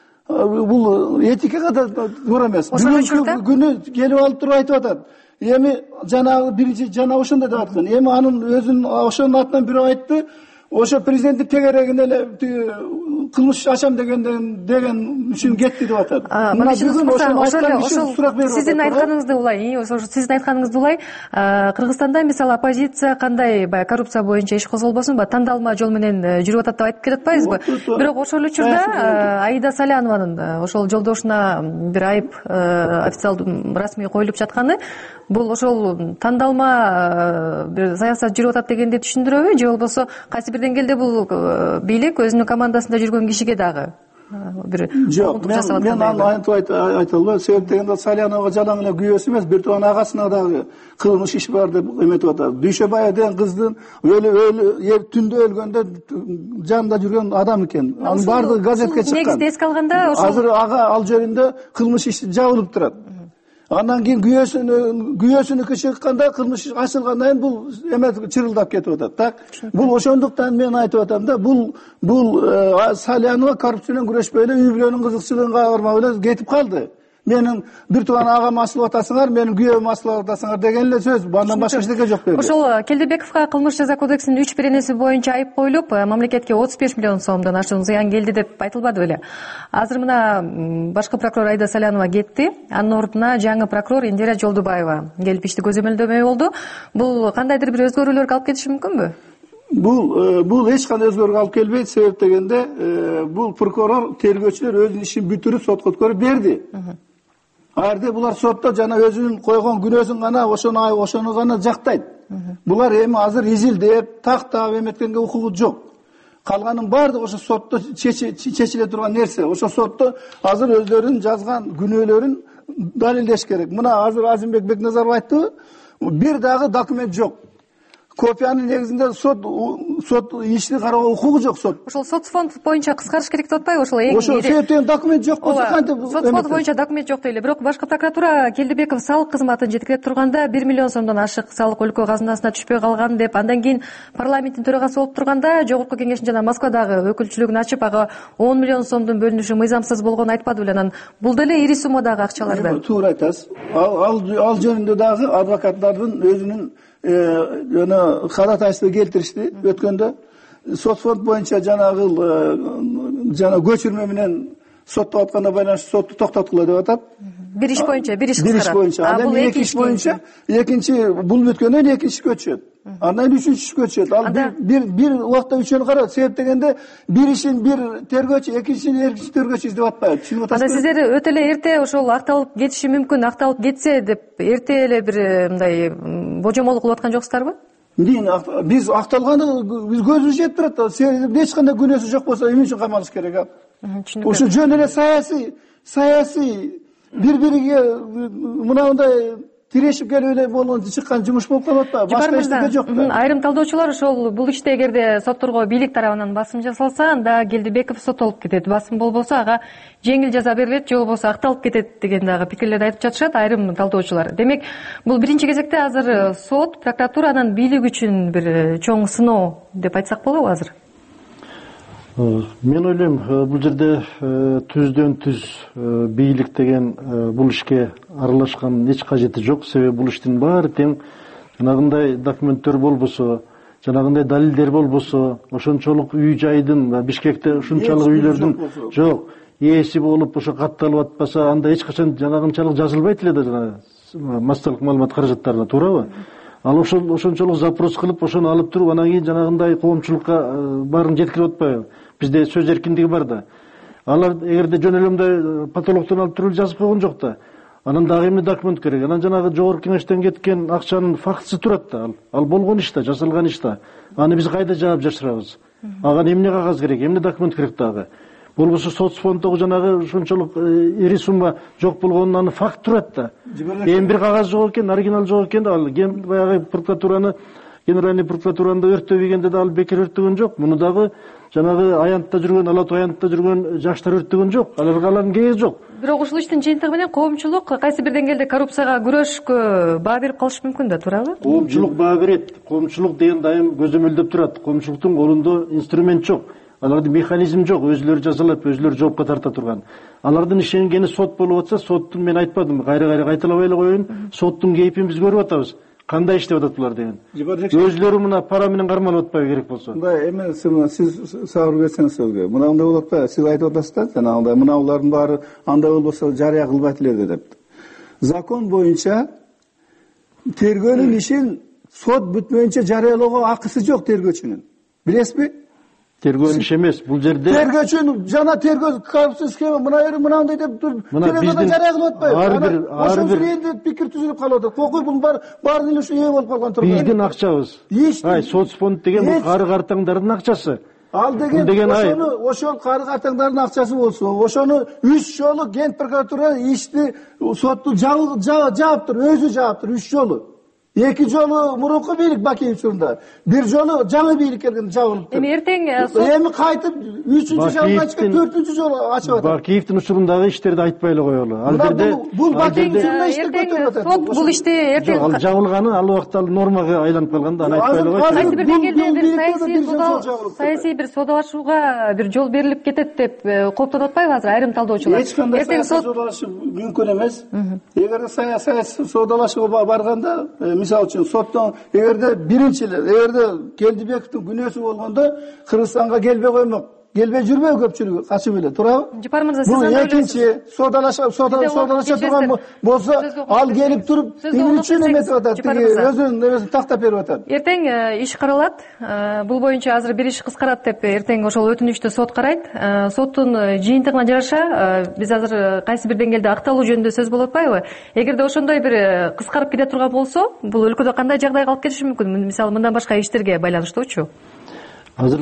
бул этикага да туура эмес. Бүгүнкү күнү келип алып туруп айтып атат. Эми жанагы биринчи жана ошондой деп аткан. Эми анын өзүнүн ошонун атынан бирөө айтты. Ошо президенттин тегерегине эле кылмыш ачам дегенден деген үчүн кетти деп атат. Мына бүгүн ошону айткан үчүн сурак берип атат. Сиздин айтканыңызды улай, ошо сиздин айтканыңызды улай, Кыргызстанда мисалы оппозиция кандай баягы коррупция боюнча иш козголбосун, баягы тандалма жол менен жүрүп атат деп айтып келатпайбызбы? Бирок ошол учурда Аида Салянованын ошол жолдошуна бир айып официалдуу расмий коюлуп жатканы, бул ошол тандалма бир саясат жүрүп атат дегенди түшүндүрөбү, же болбосо кайсы бир деңгээлде бул бийлик өзүнүн командасында жүргөн кишиге дагы бир жок, мен мен аны антип айта албайм. Себеп дегенде Салянова жалаң эле күйөөсү эмес, бир тууган агасына дагы кылмыш иш бар деп эметип атат. Дүйшөбай деген кыздын өлү өлү түндө өлгөндө жанында жүргөн адам экен. Анын баардыгы газетке чыккан. Негизде эске алганда ошол азыр ага ал жөнүндө кылмыш иш жабылып турат. Андан кийин күйөөсүнү күйөөсүнүкү чыкканда кылмыш ачылгандан кийин бул эме чырылдап кетип атат. Так, бул ошондуктан мен айтып атам да, бул бул Салянова коррупция менен күрөшпөй эле үй бүлөнүн кызыкчылыгына кармап эле кетип калды. Менин бир тууган агам асылып атасыңар, менин күйөөм асылып атасыңар деген эле сөз. Андан башка эчтеке жок деди. Ошол Келдибековго кылмыш жаза кодексинин үч беренеси боюнча айып коюлуп, мамлекетке отуз беш миллион сомдон ашуун зыян келди деп айтылбады беле. Азыр мына башкы прокурор Айда Салянова кетти. Анын ордуна жаңы прокурор Индира Жолдубаева келип ишти көзөмөлдөмөй болду. Бул кандайдыр бир өзгөрүүлөргө алып кетиши мүмкүнбү? Бул бул эч кандай өзгөрүүгө алып келбейт. Себеп дегенде бул прокурор тергөөчүлөр өзүнүн ишин бүтүрүп сотко өткөрүп берди. Арды булар сотто жана өзүнүн койгон күнөөсүн гана ошону ошону гана жактайт. Булар эми азыр изилдеп, тактап эметкенге укугу жок. Калганын баардыгы ошо сотто чечиле турган нерсе. Ошо сотто азыр өздөрүнүн жазган күнөөлөрүн далилдеш керек. Мына азыр Азимбек Бекназаров айттыбы, бир дагы документ жок. Копиянын негизинде сот сот ишти кароого укугу жок сот. Ошол сот фонд боюнча кыскартыш керек деп атпайбы? Ошол эң ошол себептен документ жок болсо кантип? Сот фонд боюнча документ жок дейле. Бирок башкы прокуратура Келдибеков салык кызматын жеткире турганда бир миллион сомдон ашык салык өлкө казынасына түшпөй калган деп, андан кийин парламенттин төрагасы болуп турганда жогорку кеңештин жана Москвадагы өкүлчүлүгүн ачып, ага он миллион сомдун бөлүнүшү мыйзамсыз болгонун айтпады беле? Анан бул деле ири суммадагы акчаларды. Туура айтасыз. Ал ал жөнүндө дагы адвокаттардын өзүнүн жана кадатайсы келтиришти өткөндө. Сот фонд боюнча жанагы жана көчүрмө менен соттоп атканына байланыштуу сотту токтоткула деп атат. Бир иш боюнча, бир иш бир иш боюнча. Андан кийин эки иш боюнча, экинчи бул бүткөндөн кийин экинчи көчөт. Андан кийин үчүнчүсү көчөт. Ал бир бир убакта үчөөнү карап, себеп дегенде бир ишин бир тергөөчү, экинчисин экинчи тергөөчү издеп атпайбы. Түшүнүп атасызбы? Анда сиздер өтө эле эрте ошол акталып кетиши мүмкүн, акталып кетсе деп эрте эле бир мындай божомол кылып аткан жоксуздарбы? Мен биз акталганы биз көзүбүз жетип турат. Эч кандай күнөөсү жок болсо эмне үчүн камалыш керек а? Ошо жөн эле саясий, саясий бири-бириге мынандай тирешип келип эле болгон чыккан жумуш болуп калып атпайбы? Башка эчтеке жок да. Айрым талдоочулар ошол бул иште эгерде сотторго бийлик тарабынан басым жасалса, анда Келдибеков соттолуп кетет. Басым болбосо ага жеңил жаза берилет, же болбосо акталып кетет деген дагы пикирлерди айтып жатышат айрым талдоочулар. Демек, бул биринчи кезекте азыр сот, прокуратуранын бийлик үчүн бир чоң сыноо деп айтсак болобу азыр? Мен ойлойм, бул жерде түздөн түз бийлик деген бул ишке аралашкан эч кажети жок. Себеби бул иштин баары тең жанагындай документтер болбосо, жанагындай далилдер болбосо, ошончолук үй жайдын Бишкекте ушунчалык үйлөрдүн жок ээси болуп ошо катталып атпаса, анда эч качан жанагынчалык жазылбайт эле да, жана массалык маалымат каражаттарына, туурабы? Ал ошол ошончолук запрос кылып, ошону алып туруп, анан кийин жанагындай коомчулукка баарын жеткирип атпайбы? Бизде сөз эркиндиги бар да. Алар эгерде жөн эле мындай патологдон алып туруп жазып койгон жок да. Анан дагы эмне документ керек? Анан жанагы жогорку кеңештен кеткен акчанын фактысы турат да. Ал болгон иш да, жасалган иш да. Аны биз кайда жаап жашырабыз? Ага эмне кагаз керек, эмне документ керек дагы? Болбосо сот фонддогу жанагы ушунчалык ири сумма жок болгонун аны факт турат да. Эми бир кагаз жок экен, оригинал жок экен да, ал баягы прокуратураны, генеральный прокуратураны да өрттөбөгөндө да ал бекер өрттөгөн жок. Муну дагы жанагы аянтта жүргөн, Ала Тоо аянтта жүргөн жаштар өрттөгөн жок. Аларга алардын кереги жок. Бирок ушул иштин жыйынтыгы менен коомчулук кайсы бир деңгээлде коррупцияга күрөшкө баа берип калышы мүмкүн да, туурабы? Коомчулук баа берет. Коомчулук деген дайым көзөмөлдөп турат. Коомчулуктун колунда инструмент жок. Алардын механизм жок, өзүлөрү жазалап, өзүлөрү жоопко тарта турган. Алардын ишенгени сот болуп атса, соттун, мен айтпадым, кайра-кайра кайталабай эле коеюн, соттун кейпин биз көрүп атабыз. Кандай иштеп атат булар деген. Өзүлөрү мына пара менен кармалып атпайбы керек болсо. Мындай эме сиз сабыр берсеңиз сөзгө. Мынандай болуп атпайбы? Сиз айтып атасыз да, жанагындай мына булардын баары андай болбосо жарыя кылбайт эле деп. Закон боюнча тергөөнүн ишин сот бүтмөйүнчө жарыялоого акысы жок тергөөчүнүн. Билесизби? тергөөнүн иши эмес бул жерде. Тергөөчүнүн жана тергөө коррупция схема мына ери мынандай деп туруп телевизордон жарыя кылып атпайбы? Ар бир ар бир элде пикир түзүлүп калып атат. Кокуй бул бар баарын эле ушу ээ болуп калган турган. Биздин акчабыз. Ай, соцфонд деген бул кары картаңдардын акчасы. Ал деген ошону ошол кары картаңдардын акчасы болсо, ошону үч жолу Ген прокуратура ишти сотту жааптыр, өзү жааптыр үч жолу. Эки жолу мурунку бийлик Бакиев учурунда, бир жолу жаңы бийлик келгенде жабылыптыр. Эми эртең эми кайтып үчүнчү жолу ачып, төртүнчү жолу ачып атат. Бакиевдин учурундагы иштерди айтпай эле коелу. Ал жерде бул Бакиевдин учурунда иштеп көтөрүп атат. Сот бул ишти эртең ал жабылганы ал убакта нормага айланып калган да, аны айтпай эле койчу. Кайсы бир деңгээлде бир саясий саясий бир соодалашууга бир жол берилип кетет деп кооптонуп атпайбы азыр айрым талдоочулар? Эч кандай саясий соодалашуу мүмкүн эмес. Эгерде саясий соодалашууга барганда, мисалы үчүн соттон эгерде биринчи эле эгерде Келдибековдун күнөөсү болгондо Кыргызстанга келбей коймок, келбей жүрбөй көпчүлүгү качып эле туурабы? Жапар мырза, сиз андай ойлойсуз. Экинчи соодалаша соодалаша турган болсо ал келип туруп эмне үчүн эметип атат, өзүнүн нересин тактап берип атат. Эртең иш каралат. Бул боюнча азыр бир иш кыскарат деп эртең ошол өтүнүштү сот карайт. Соттун жыйынтыгына жараша биз азыр кайсы бир деңгээлде акталуу жөнүндө сөз болуп атпайбы? Эгерде ошондой бир кыскарып кете турган болсо, бул өлкөдө кандай жагдайга алып келиши мүмкүн? Мисалы мындан башка иштерге байланыштуучу? Азыр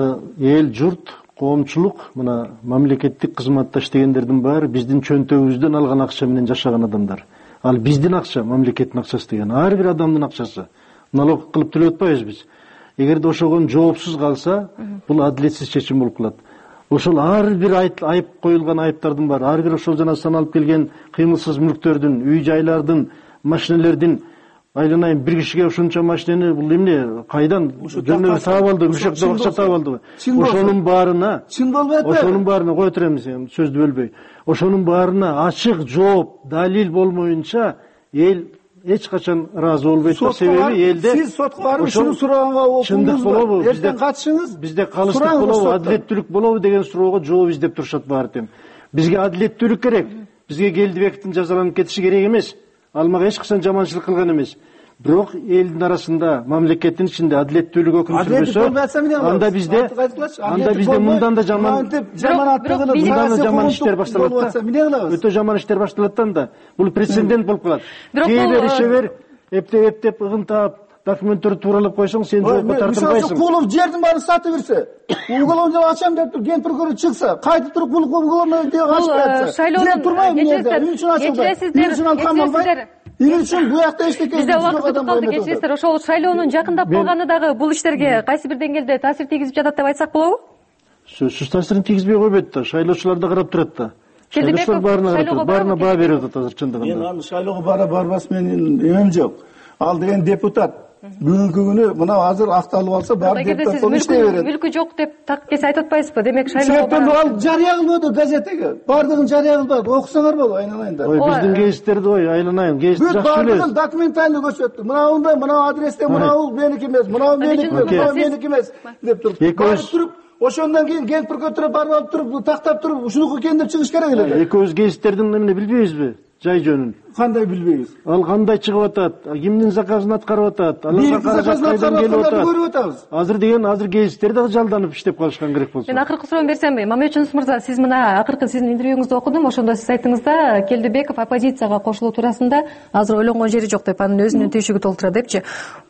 эл журт, коомчулук, мына мамлекеттик кызматта иштегендердин баары биздин чөнтөгүбүздөн алган акча менен жашаган адамдар. Ал биздин акча, мамлекеттин акчасы деген ар бир адамдын акчасы. Налог кылып төлөп атпайбыз биз. Эгерде ошого жоопсуз калса, бул адилетсиз чечим болуп калат. Ошол ар бир айып коюлган айыптардын баары, ар бир ошол жана саналып келген кыймылсыз мүлктөрдүн, үй жайлардын, машинелердин айланайын бир кишиге ушунча машинени бул эмне кайдан жөнөп таап алды, ушакта акча таап алдыбы? Ошонун баарына, чын болбойт. Ошонун баарына кое турам, сөздү бөлбөй. Ошонун баарына ачык жооп, далил болмоюнча эл эч качан ыраазы болбойт. Себеби элде сиз сотко барып ушуну сураганга окуңузбу? Эртең катышыңыз, бизде калыстык болобу, адилеттүүлүк болобу деген суроого жооп издеп турушат баары тең. Бизге адилеттүүлүк керек. Бизге Келдибековдун жазаланып кетиши керек эмес. Ал мага эч качан жаманчылык кылган эмес. Бирок элдин арасында, мамлекеттин ичинде адилеттүүлүк өкүм сүрбөсө, анда бизде анда бизде мындан да жаман жаман кылып, мындан да жаман иштер башталат да. Өтө жаман иштер башталат да анда. Бул прецедент болуп калат. Кээ бир ишебер эптеп-эптеп ыгын таап, документтерди тууралап койсоң, сен жоопко тартылбайсың. Мисалы Кулов жердин баарын сатып берсе, уголовный дело ачам деп туруп, Ген прокурор чыкса, кайтып туруп бул уголовный дело ачып берсе, жер турбайбы эмне жерде? Эмне үчүн ачылбайт? Эмне үчүн ал камалбайт? Эмне үчүн буякта эчтеке бизде убакыт өтүп калды, кечиресиздер. Ошол шайлоонун жакындап калганы дагы бул иштерге кайсы бир деңгээлде таасир тийгизип жатат деп айтсак болобу? Сөзсүз таасирин тийгизбей койбойт да, шайлоочулар да карап турат да. Шайлоочулар баарына карап турат, баарына баа берип атат азыр чындыгында. Мен аны шайлоого бара барбас менин эмем жок. Ал деген депутат. Бүгүнкү күнү мына азыр акталып алса баары депутат болуп иштей берет. Мүлкү жок деп так кесе айтып атпайсызбы? Демек шайлоого бара. Ал жарыя кылбады газетеге. Бардыгын жарыя кылбады. Окусаңар болот, айналайын да. Ой, биздин гезиттерди ой, айланайын. Гезит жакшы эле. Бардыгын документально көрсөттү. Мынауунда, мына адресте, мынау меники эмес, мынау меники эмес, мынау меники эмес деп туруп. Экөөбүз ошондон кийин Ген прокуратура барып алып туруп, тактап туруп, ушунуку экен деп чыгыш керек эле. Экөөбүз гезиттердин эмне билбейбизби? Жай жөнүн. Кандай билбейбиз? Ал кандай чыгып атат? Кимдин заказын аткарып атат? Аларга каражат кайдан келип атат? Көрүп атабыз. Азыр деген азыр гезиттер да жалданып иштеп калышкан керек болсо. Мен акыркы суроону берсемби? Мамет Жунус мырза, сиз мына акыркы сиздин интервьюңузду окудум. Ошондо сиз айттыңыз да, Келдибеков оппозицияга кошулуу туурасында азыр ойлонгон жери жок деп, анын өзүнүн түйшүгү толтура депчи.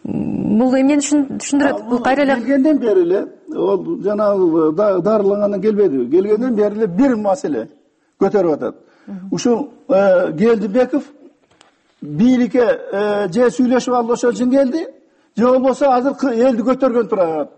Бул эмнени түшүндүрөт? Бул кайра эле келгенден бери эле, ол жанагы дарылангандан келбеди. Келгенден бери эле бир маселе көтөрүп атат. Ушул Келдибеков бийликке же сүйлөшүп алып ошол үчүн келди, же болбосо азыр элди көтөргөн турат.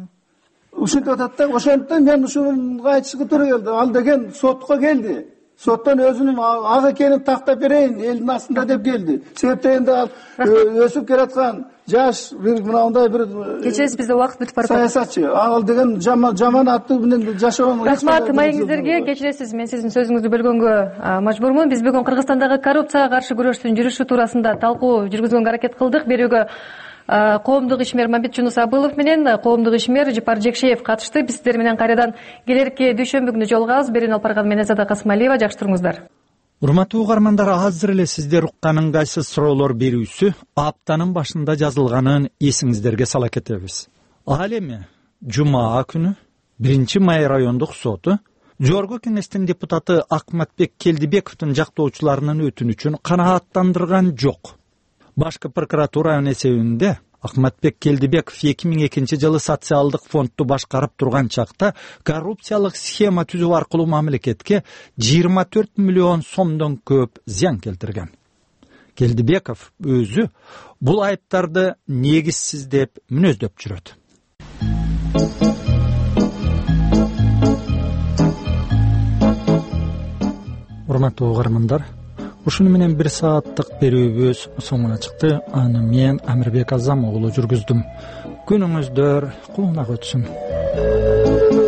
Ушинтип атат да, ошондуктан мен ушуну айтышка туура келди. Ал деген сотко келди. Соттон өзүнүн ак экенин тактап берейин элдин астында деп келди. Себеп дегенде ал өсүп келаткан жаш бир мындай бир кечиресиз, бизде убакыт бүтүп барат. Саясатчы. Ал деген жаман аттуу менен жашаган. Рахмат маегиңиздерге. Кечиресиз, мен сиздин сөзүңүздү бөлгөнгө мажбурмун. Биз бүгүн Кыргызстандагы коррупцияга каршы күрөштүн жүрүшү туурасында талкуу жүргүзгөнгө аракет кылдык. Берүүгө коомдук ишмер Мамбет Жунус Абылов менен коомдук ишмер Жапар Жекшеев катышты. Биз сиздер менен кайрадан келерки дүйшөмбү күнү жолугабыз. Берүүнү алып барган мен Азада Касымалиева. Жакшы туруңуздар. Урматтуу угармандар, азыр эле сиздер уккан ыңгайсыз суроолор берүүсү аптанын башында жазылганын эсиңиздерге сала кетебиз. Ал эми жума күнү биринчи май райондук соту Жогорку кеңештин депутаты Акматбек Келдибековдун жактоочуларынын өтүнүчүн канааттандырган жок. Башкы прокуратуранын эсебинде Акматбек Келдибеков эки миң экинчи жылы социалдык фондду башкарып турган чакта коррупциялык схема түзүү аркылуу мамлекетке жыйырма төрт миллион сомдон көп зыян келтирген. Келдибеков өзү бул айыптарды негизсиз деп мүнөздөп жүрөт. Урматтуу угармандар, ушуну менен бир сааттык берүүбүз соңуна чыкты. Аны мен Амирбек Азам уулу жүргүздүм. Күнүңүздөр куулук өтсүн.